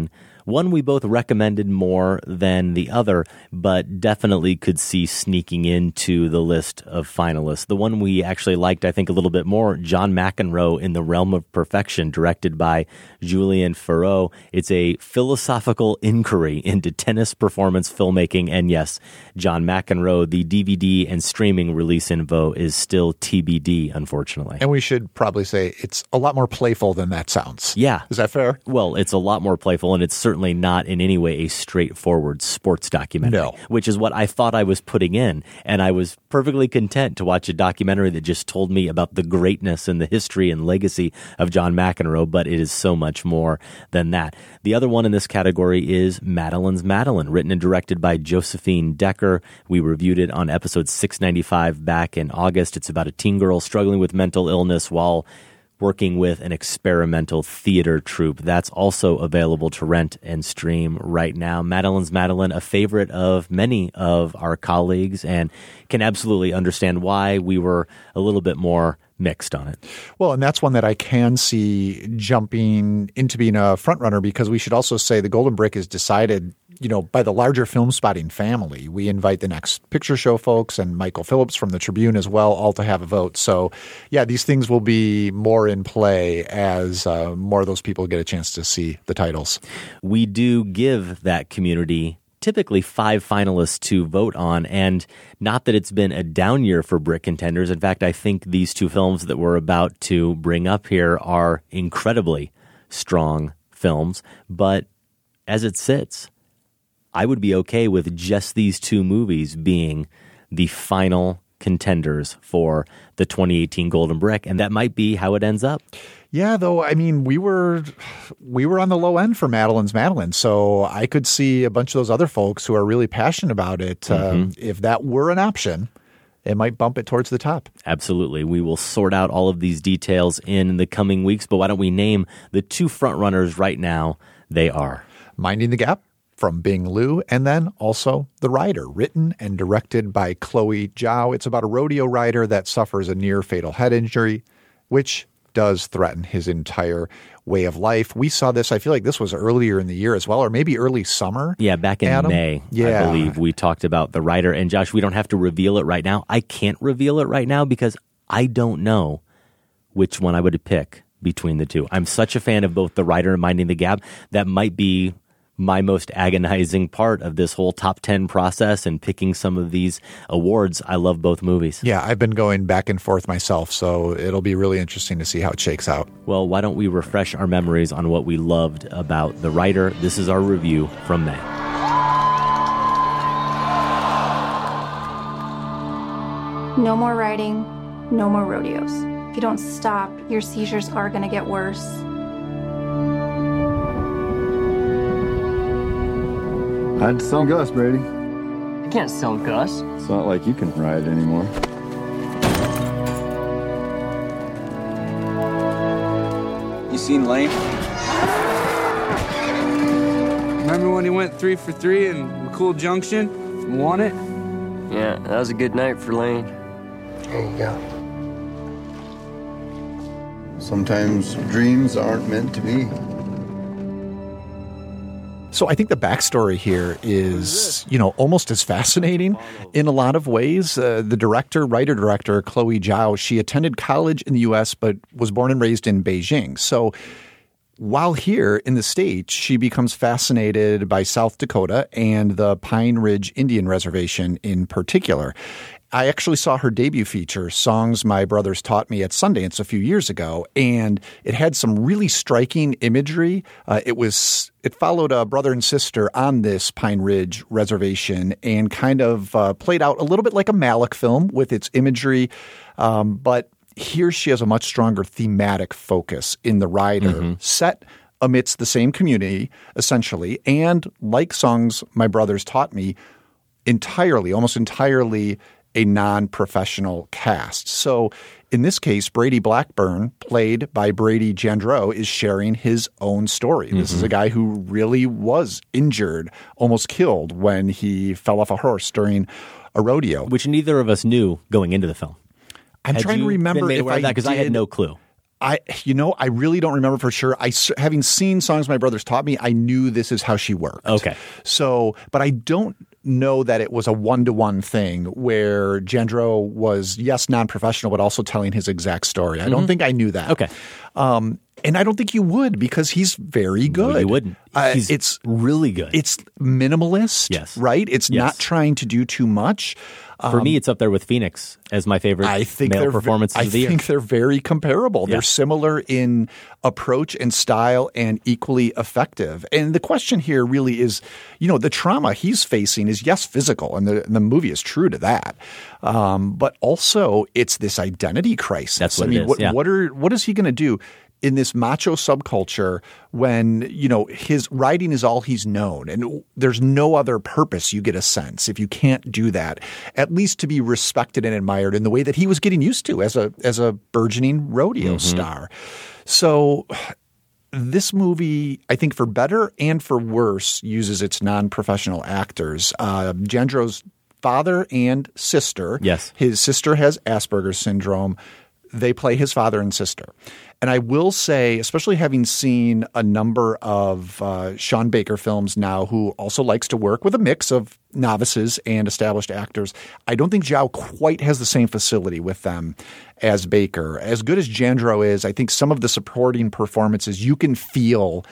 One we both recommended more than the other, but definitely could see sneaking into the list of finalists. The one we actually liked, I think, a little bit more, John McEnroe in the Realm of Perfection, directed by Julien Ferreau. It's a philosophical inquiry into tennis performance filmmaking. And yes, John McEnroe, the D V D and streaming release info is still T B D, unfortunately. And we should probably say it's a lot more playful than that sounds. Yeah. Is that fair? Well, it's a lot more playful, and it's certainly not in any way a straightforward sports documentary, no. which is what I thought I was putting in. And I was perfectly content to watch a documentary that just told me about the greatness and the history and legacy of John McEnroe, but it is so much more than that. The other one in this category is Madeline's Madeline, written and directed by Josephine Decker. We reviewed it on episode six ninety-five back in August. It's about a teen girl struggling with mental illness while working with an experimental theater troupe. That's also available to rent and stream right now. Madeline's Madeline, a favorite of many of our colleagues, and can absolutely understand why we were a little bit more mixed on it. Well, and that's one that I can see jumping into being a frontrunner, because we should also say the Golden Brick is decided, you know, by the larger Film Spotting family. We invite the Next Picture Show folks and Michael Phillips from the Tribune as well, all to have a vote. So, yeah, these things will be more in play as uh, more of those people get a chance to see the titles. We do give that community typically five finalists to vote on, and not that it's been a down year for Brick contenders. In fact, I think these two films that we're about to bring up here are incredibly strong films, but as it sits, I would be okay with just these two movies being the final contenders for the twenty eighteen Golden Brick, and that might be how it ends up. Yeah, though, I mean, we were we were on the low end for Madeline's Madeline, so I could see a bunch of those other folks who are really passionate about it. Mm-hmm. Um, if that were an option, it might bump it towards the top. Absolutely. We will sort out all of these details in the coming weeks, but why don't we name the two frontrunners right now? They are Minding the Gap from Bing Liu, and then also The Rider, written and directed by Chloe Zhao. It's about a rodeo rider that suffers a near-fatal head injury, which does threaten his entire way of life. We saw this, I feel like this was earlier in the year as well, or maybe early summer. Yeah, back in Adam. May, yeah. I believe, we talked about The Rider. And Josh, we don't have to reveal it right now. I can't reveal it right now because I don't know which one I would pick between the two. I'm such a fan of both The Rider and Minding the Gap. That might be my most agonizing part of this whole top ten process and picking some of these awards. I love both movies. Yeah, I've been going back and forth myself, so it'll be really interesting to see how it shakes out. Well, why don't we refresh our memories on what we loved about The Rider? This is our review from May. No more riding, no more rodeos. If you don't stop, your seizures are going to get worse. I had to sell Gus, Brady. You can't sell Gus. It's not like you can ride anymore. You seen Lane? Remember when he went three for three in McCool Junction and won it? Yeah, that was a good night for Lane. There you go. Sometimes dreams aren't meant to be. So I think the backstory here is, you know, almost as fascinating in a lot of ways. Uh, the director, writer-director, Chloe Zhao, she attended college in the U S but was born and raised in Beijing. So while here in the States, she becomes fascinated by South Dakota and the Pine Ridge Indian Reservation in particular. I actually saw her debut feature, Songs My Brothers Taught Me, at Sundance a few years ago, and it had some really striking imagery. Uh, it was it followed a brother and sister on this Pine Ridge reservation and kind of uh, played out a little bit like a Malick film with its imagery, um, but here she has a much stronger thematic focus in The Rider, mm-hmm. set amidst the same community, essentially, and like Songs My Brothers Taught Me, entirely, almost entirely a non-professional cast. So in this case, Brady Blackburn, played by Brady Jandreau, is sharing his own story. Mm-hmm. This is a guy who really was injured, almost killed when he fell off a horse during a rodeo. Which neither of us knew going into the film. I'm had trying to remember if I that because I had no clue. I, you know, I really don't remember for sure. I, having seen Songs My Brothers Taught Me, I knew this is how she worked. Okay. So, but I don't know that it was a one-to-one thing where Jandro was, yes, non-professional, but also telling his exact story. I mm-hmm. don't think I knew that. Okay. Um, and I don't think you would because he's very good. No, you wouldn't. Uh, he's it's really good. It's minimalist, yes. right? It's yes. not trying to do too much. For um, me, it's up there with Phoenix as my favorite I think male performances I of the year. I think they're very comparable. Yeah. They're similar in approach and style and equally effective. And the question here really is, you know, the trauma he's facing is, yes, physical, and the, and the movie is true to that. Um, but also it's this identity crisis. That's what I mean, it is. What, Yeah. what are what is he going to do in this macho subculture when, you know, his writing is all he's known and there's no other purpose, you get a sense, if you can't do that, at least to be respected and admired in the way that he was getting used to as a as a burgeoning rodeo Mm-hmm. star. So this movie, I think for better and for worse, uses its non-professional actors. Uh, Jandro's father and sister. Yes. His sister has Asperger's syndrome. They play his father and sister. And I will say, especially having seen a number of uh, Sean Baker films now, who also likes to work with a mix of novices and established actors, I don't think Zhao quite has the same facility with them as Baker. As good as Jandro is, I think some of the supporting performances, you can feel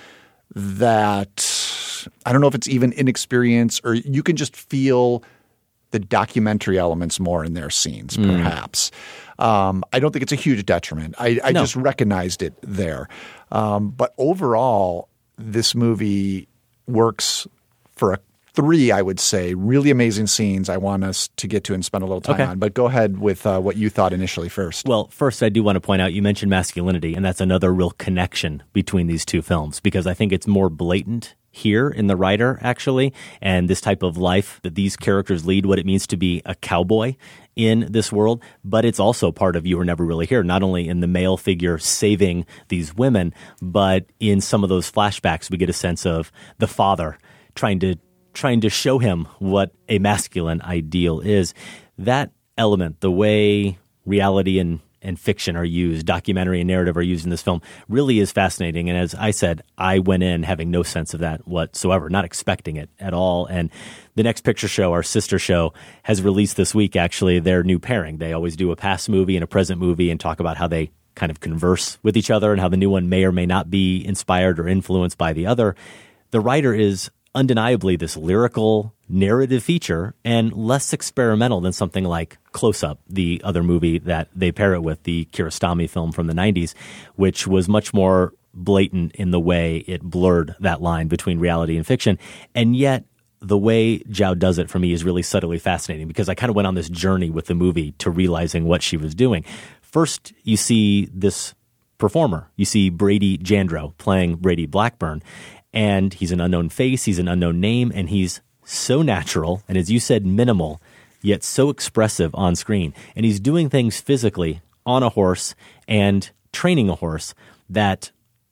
that, I don't know if it's even inexperience, or you can just feel the documentary elements more in their scenes, perhaps. Mm. Um, I don't think it's a huge detriment. I, I no. just recognized it there. Um, but overall, this movie works for a three, I would say, really amazing scenes I want us to get to and spend a little time okay. on. But go ahead with uh, what you thought initially first. Well, first, I do want to point out, you mentioned masculinity, and that's another real connection between these two films, because I think it's more blatant here in The Rider, actually, and this type of life that these characters lead, what it means to be a cowboy in this world. But it's also part of You Were Never Really Here, not only in the male figure saving these women, but in some of those flashbacks, we get a sense of the father trying to trying to show him what a masculine ideal is. That element, the way reality and and fiction are used, documentary and narrative are used in this film, really is fascinating. And as I said, I went in having no sense of that whatsoever, not expecting it at all. And the Next Picture Show, our sister show, has released this week, actually, their new pairing. They always do a past movie and a present movie and talk about how they kind of converse with each other and how the new one may or may not be inspired or influenced by the other. The Rider is undeniably this lyrical narrative feature and less experimental than something like Close Up, the other movie that they pair it with, the Kiarostami film from the nineties, which was much more blatant in the way it blurred that line between reality and fiction. And yet the way Zhao does it for me is really subtly fascinating, because I kind of went on this journey with the movie to realizing what she was doing. First, you see this performer. You see Brady Jandro playing Brady Blackburn. And he's an unknown face, he's an unknown name, and he's so natural, and as you said, minimal, yet so expressive on screen. And he's doing things physically on a horse and training a horse that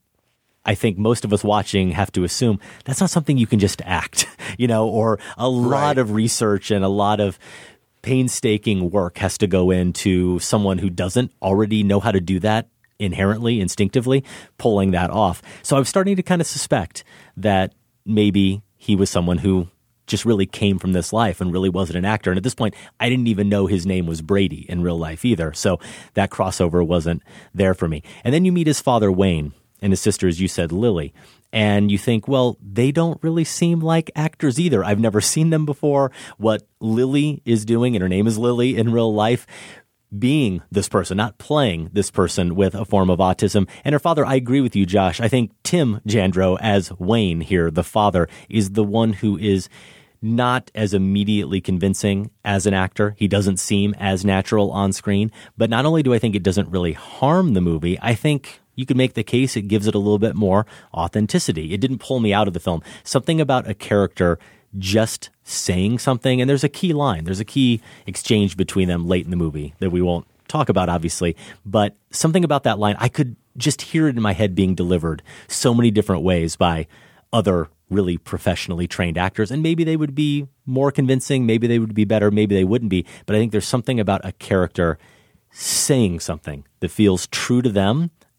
I think most of us watching have to assume that's not something you can just act, you know, or a lot right. of research and a lot of painstaking work has to go into someone who doesn't already know how to do that inherently, instinctively, pulling that off. So I was starting to kind of suspect that maybe he was someone who just really came from this life and really wasn't an actor. And at this point, I didn't even know his name was Brady in real life either. So that crossover wasn't there for me. And then you meet his father, Wayne, and his sister, as you said, Lily. And you think, well, they don't really seem like actors either. I've never seen them before. What Lily is doing, and her name is Lily in real life, being this person, not playing this person with a form of autism. And her father, I agree with you, Josh. I think Tim Jandro as Wayne here, the father, is the one who is not as immediately convincing as an actor. He doesn't seem as natural on screen. But not only do I think it doesn't really harm the movie, I think you could make the case it gives it a little bit more authenticity. It didn't pull me out of the film. Something about a character just saying something, and there's a key line, there's a key exchange between them late in the movie that we won't talk about, obviously, but something about that line, I could just hear it in my head being delivered so many different ways by other really professionally trained actors, and maybe they would be more convincing, maybe they would be better, maybe they wouldn't be, but I think there's something about a character saying something that feels true to them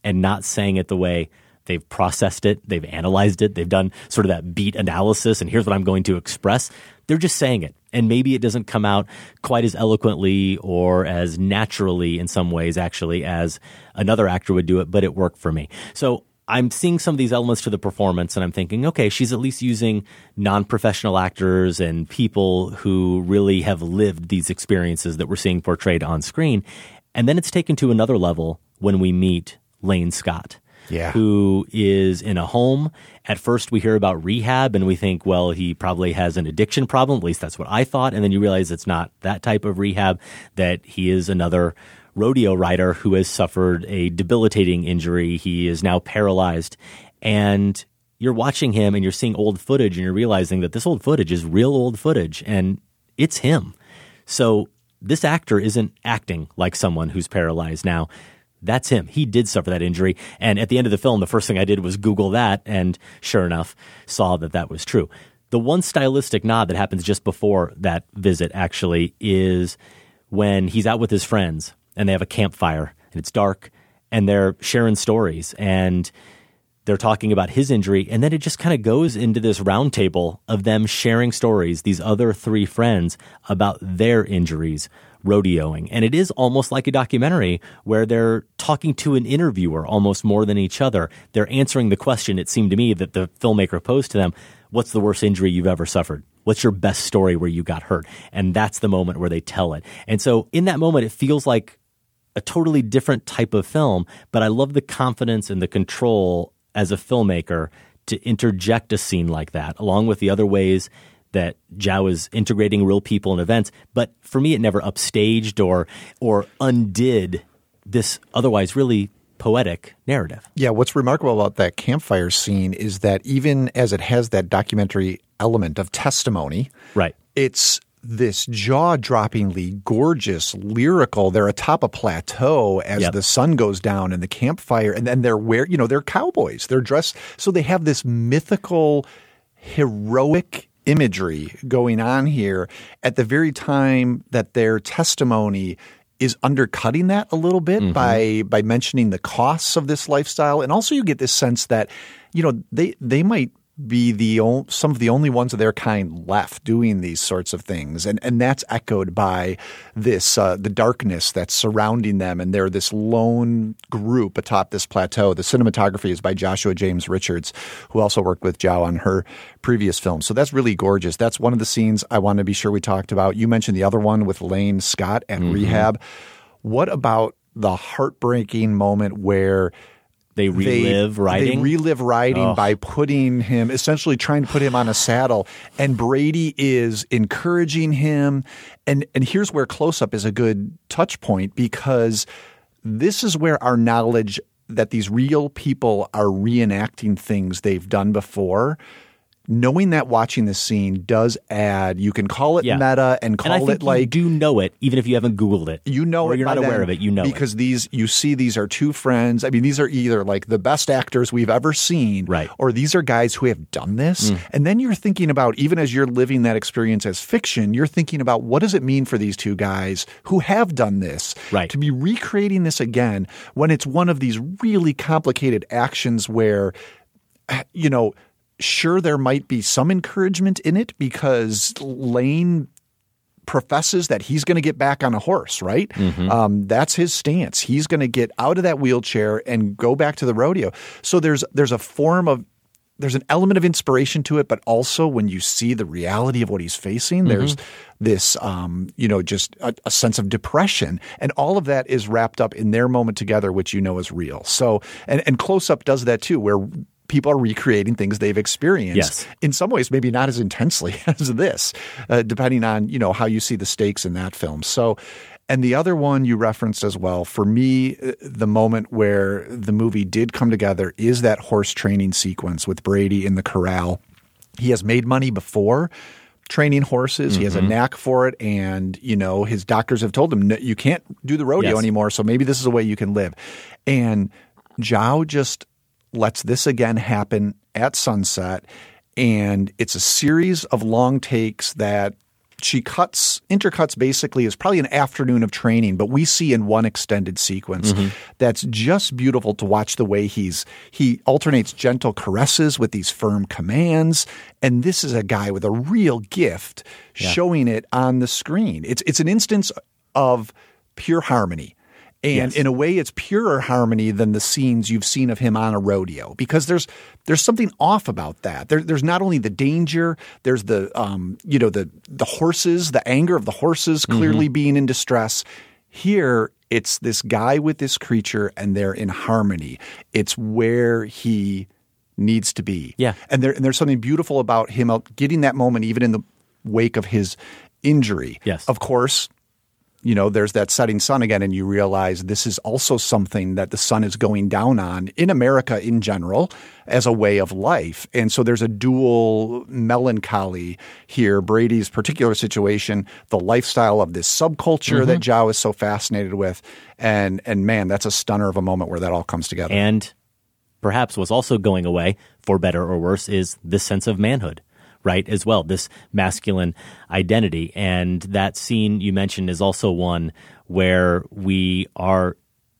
and not saying it the way they've processed it, they've analyzed it, they've done sort of that beat analysis, and here's what I'm going to express. They're just saying it. And maybe it doesn't come out quite as eloquently or as naturally in some ways, actually, as another actor would do it, but it worked for me. So I'm seeing some of these elements to the performance, and I'm thinking, okay, she's at least using non-professional actors and people who really have lived these experiences that we're seeing portrayed on screen. And then it's taken to another level when we meet Lane Scott. Yeah. Who is in a home. At first we hear about rehab and we think, well, he probably has an addiction problem. At least that's what I thought. And then you realize it's not that type of rehab, that he is another rodeo rider who has suffered a debilitating injury. He is now paralyzed. And you're watching him and you're seeing old footage and you're realizing that this old footage is real old footage and it's him. So this actor isn't acting like someone who's paralyzed now. That's him. He did suffer that injury. And at the end of the film, the first thing I did was Google that, and sure enough, saw that that was true. The one stylistic nod that happens just before that visit, actually, is when he's out with his friends, and they have a campfire, and it's dark, and they're sharing stories, and they're talking about his injury, and then it just kind of goes into this round table of them sharing stories, these other three friends, about their injuries rodeoing. And it is almost like a documentary where they're talking to an interviewer almost more than each other. They're answering the question, it seemed to me, that the filmmaker posed to them: what's the worst injury you've ever suffered? What's your best story where you got hurt? And that's the moment where they tell it. And so in that moment, it feels like a totally different type of film, but I love the confidence and the control as a filmmaker to interject a scene like that, along with the other ways that Zhao is integrating real people and events. But for me, it never upstaged or or undid this otherwise really poetic narrative. Yeah, what's remarkable about that campfire scene is that even as it has that documentary element of testimony, right, it's this jaw-droppingly gorgeous, lyrical. They're atop a plateau as Yep. the sun goes down and the campfire, and then they're wear, you know, they're cowboys. They're dressed, so they have this mythical, heroic imagery going on here at the very time that their testimony is undercutting that a little bit Mm-hmm. by by mentioning the costs of this lifestyle. And also you get this sense that, you know, they they might be the o- some of the only ones of their kind left doing these sorts of things. And and that's echoed by this uh, the darkness that's surrounding them, and they're this lone group atop this plateau. The cinematography is by Joshua James Richards, who also worked with Zhao on her previous film. So that's really gorgeous. That's one of the scenes I want to be sure we talked about. You mentioned the other one with Lane Scott at Mhm. rehab. What about the heartbreaking moment where They relive they, riding? They relive riding Oh. by putting him, essentially trying to put him on a saddle. And Brady is encouraging him. And, and here's where close-up is a good touch point, because this is where our knowledge that these real people are reenacting things they've done before. Knowing that watching this scene does add, you can call it Yeah. meta and call and I think it like you do know it, even if you haven't Googled it. You know or it you're by not aware then of it. You know because it. these you see these are two friends. I mean, these are either like the best actors we've ever seen, right? Or these are guys who have done this. Mm. And then you're thinking about, even as you're living that experience as fiction, you're thinking about what does it mean for these two guys who have done this, right? To be recreating this again when it's one of these really complicated actions where, you know. Sure, there might be some encouragement in it because Lane professes that he's going to get back on a horse, right? Mm-hmm. Um, that's his stance. He's going to get out of that wheelchair and go back to the rodeo. So there's there's a form of there's an element of inspiration to it, but also when you see the reality of what he's facing, there's Mm-hmm. this, um, you know, just a, a sense of depression. And all of that is wrapped up in their moment together, which you know is real. So, and, and Close Up does that too, where people are recreating things they've experienced. Yes. In some ways, maybe not as intensely as this, uh, depending on, you know, how you see the stakes in that film. So, and the other one you referenced as well, for me, the moment where the movie did come together is that horse training sequence with Brady in the corral. He has made money before training horses. Mm-hmm. He has a knack for it. And, you know, his doctors have told him, no, you can't do the rodeo Yes. anymore. So maybe this is a way you can live. And Zhao just lets this again happen at sunset. And it's a series of long takes that she cuts intercuts basically is probably an afternoon of training, but we see in one extended sequence Mm-hmm. that's just beautiful to watch the way he's he alternates gentle caresses with these firm commands. And this is a guy with a real gift Yeah. showing it on the screen. It's it's an instance of pure harmony. And Yes. in a way, it's purer harmony than the scenes you've seen of him on a rodeo, because there's there's something off about that. There, there's not only the danger, there's the um, you know the the horses, the anger of the horses clearly Mm-hmm. being in distress. Here, it's this guy with this creature, and they're in harmony. It's where he needs to be. Yeah. And there and there's something beautiful about him out getting that moment, even in the wake of his injury. Yes. Of course. You know, there's that setting sun again, and you realize this is also something that the sun is going down on in America in general as a way of life. And so there's a dual melancholy here. Brady's particular situation, the lifestyle of this subculture Mhm. that Zhao is so fascinated with. And, and man, that's a stunner of a moment where that all comes together. And perhaps what's also going away, for better or worse, is this sense of manhood. Right, as well, this masculine identity. And that scene you mentioned is also one where we are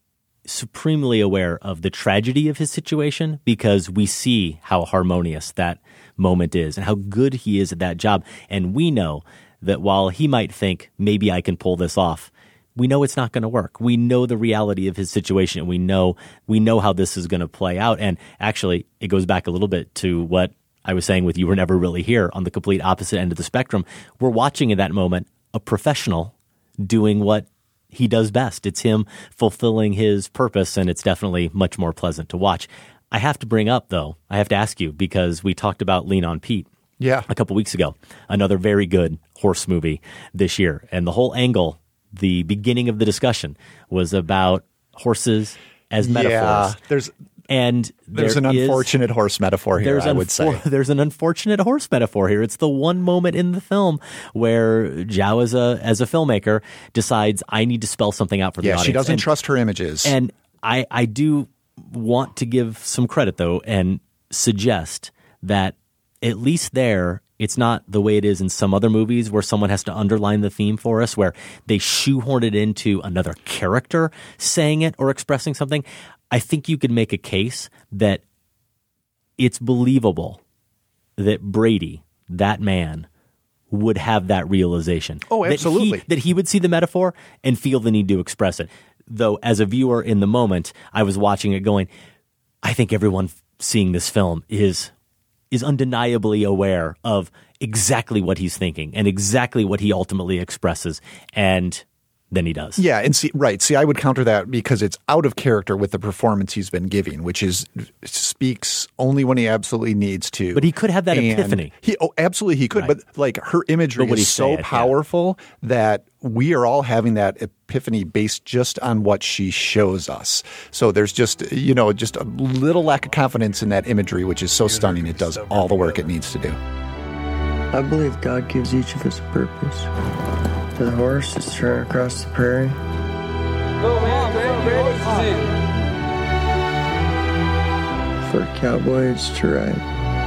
supremely aware of the tragedy of his situation, because we see how harmonious that moment is and how good he is at that job. And we know that while he might think, maybe I can pull this off, we know it's not going to work. We know the reality of his situation, and we know we know how this is going to play out. And actually, it goes back a little bit to what I was saying with You Were Never Really Here, on the complete opposite end of the spectrum. We're watching in that moment a professional doing what he does best. It's him fulfilling his purpose, and it's definitely much more pleasant to watch. I have to bring up, though, I have to ask you, because we talked about Lean on Pete yeah. a couple weeks ago, another very good horse movie this year. And the whole angle, the beginning of the discussion, was about horses as metaphors. Yeah, there's And there's there an is- unfortunate horse metaphor here, there's I would unfor- say. There's an unfortunate horse metaphor here. It's the one moment in the film where Zhao, as a as a filmmaker, decides, I need to spell something out for the Yeah, audience. she doesn't And- trust her images. And I, I do want to give some credit, though, and suggest that at least there, it's not the way it is in some other movies where someone has to underline the theme for us, where they shoehorn it into another character saying it or expressing something. I think you could make a case that it's believable that Brady, that man, would have that realization. Oh, That absolutely. he, that he would see the metaphor and feel the need to express it. Though, as a viewer in the moment, I was watching it going, I think everyone seeing this film is is undeniably aware of exactly what he's thinking and exactly what he ultimately expresses. And then he does. Yeah, and see, right. See, I would counter that because it's out of character with the performance he's been giving, which is speaks only when he absolutely needs to. But he could have that And epiphany. He, oh, absolutely, he could. Right. But like her imagery But what is he's so saying, yeah. powerful that we are all having that epiphany based just on what she shows us. So there's just you know just a little lack of confidence in that imagery, which is so stunning. It does all the work it needs to do. I believe God gives each of us a purpose. For the horse, it's to run across the prairie. Come on, man. For a cowboy, it's to ride.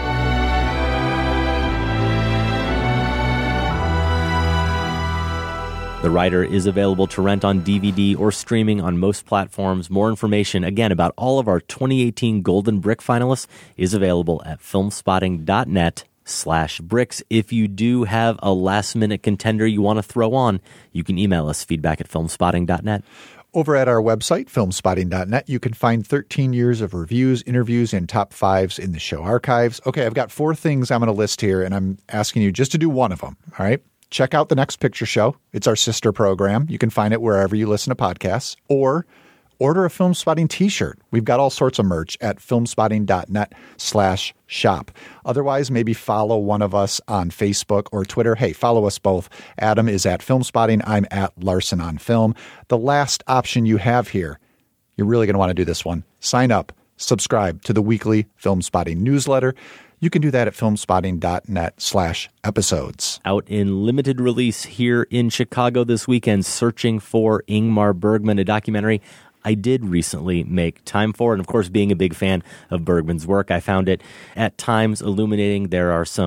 The Rider is available to rent on D V D or streaming on most platforms. More information, again, about all of our twenty eighteen Golden Brick finalists is available at filmspotting.net slash bricks. If you do have a last-minute contender you want to throw on, you can email us, feedback at filmspotting dot net. Over at our website, filmspotting dot net, you can find thirteen years of reviews, interviews, and top fives in the show archives. Okay, I've got four things I'm going to list here, and I'm asking you just to do one of them, all right? Check out The Next Picture Show. It's our sister program. You can find it wherever you listen to podcasts. Or order a Film Spotting t-shirt. We've got all sorts of merch at filmspotting.net slash shop. Otherwise, maybe follow one of us on Facebook or Twitter. Hey, follow us both. Adam is at Filmspotting. I'm at Larson on Film. The last option you have here, you're really going to want to do this one. Sign up. Subscribe to the weekly Film Spotting newsletter. You can do that at filmspotting.net slash episodes. Out in limited release here in Chicago this weekend, Searching for Ingmar Bergman, a documentary I did recently make time for. And of course, being a big fan of Bergman's work, I found it at times illuminating. There are some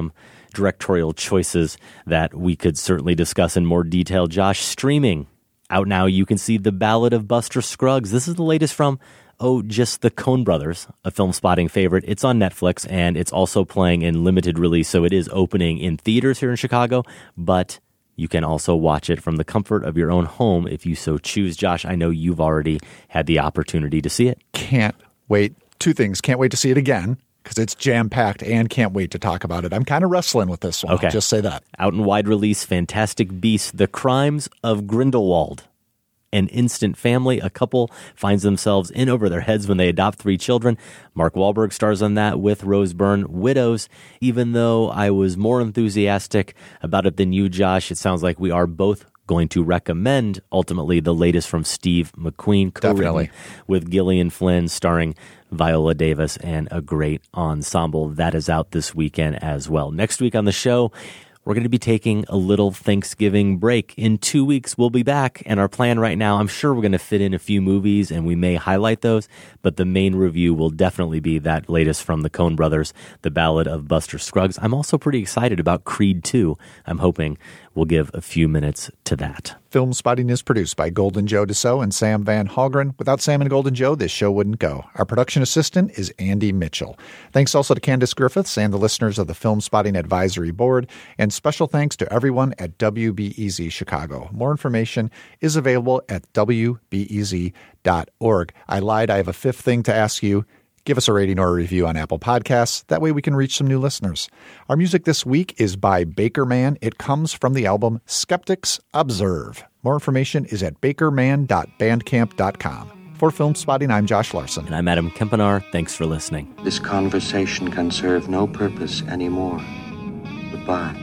directorial choices that we could certainly discuss in more detail. Josh, streaming out now, you can see The Ballad of Buster Scruggs. This is the latest from Oh, just the Coen Brothers, a Film Spotting favorite. It's on Netflix, and it's also playing in limited release, so it is opening in theaters here in Chicago, but you can also watch it from the comfort of your own home if you so choose. Josh, I know you've already had the opportunity to see it. Can't wait. Two things. Can't wait to see it again, because it's jam-packed, and can't wait to talk about it. I'm kind of wrestling with this one. Okay. I'll just say that. Out in wide release, Fantastic Beasts, The Crimes of Grindelwald. An instant family. A couple finds themselves in over their heads when they adopt three children. Mark Wahlberg stars on that with Rose Byrne. Widows, even though I was more enthusiastic about it than you, Josh, it sounds like we are both going to recommend, ultimately, the latest from Steve McQueen, co-written with Gillian Flynn, starring Viola Davis and a great ensemble. That is out this weekend as well. Next week on the show, we're going to be taking a little Thanksgiving break. In two weeks, we'll be back, and our plan right now, I'm sure we're going to fit in a few movies, and we may highlight those, but the main review will definitely be that latest from the Coen Brothers, The Ballad of Buster Scruggs. I'm also pretty excited about Creed two. I'm hoping we'll give a few minutes to that. Film Spotting is produced by Golden Joe Dassault and Sam Van Hallgren. Without Sam and Golden Joe, this show wouldn't go. Our production assistant is Andy Mitchell. Thanks also to Candace Griffiths and the listeners of the Film Spotting Advisory Board. And special thanks to everyone at W B E Z Chicago. More information is available at W B E Z dot org. I lied. I have a fifth thing to ask you. Give us a rating or a review on Apple Podcasts. That way we can reach some new listeners. Our music this week is by Baker Man. It comes from the album Skeptics Observe. More information is at baker man dot bandcamp dot com. For Film Spotting, I'm Josh Larson. And I'm Adam Kempenaar. Thanks for listening. This conversation can serve no purpose anymore. Goodbye.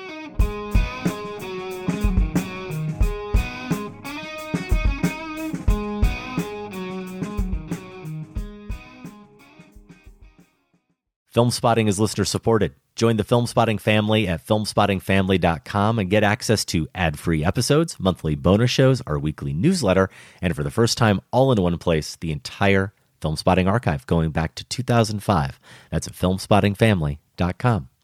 Film Spotting is listener supported. Join the Film Spotting family at film spotting family dot com and get access to ad-free episodes, monthly bonus shows, our weekly newsletter, and for the first time, all in one place, the entire Film Spotting archive going back to two thousand five. That's at film spotting family dot com.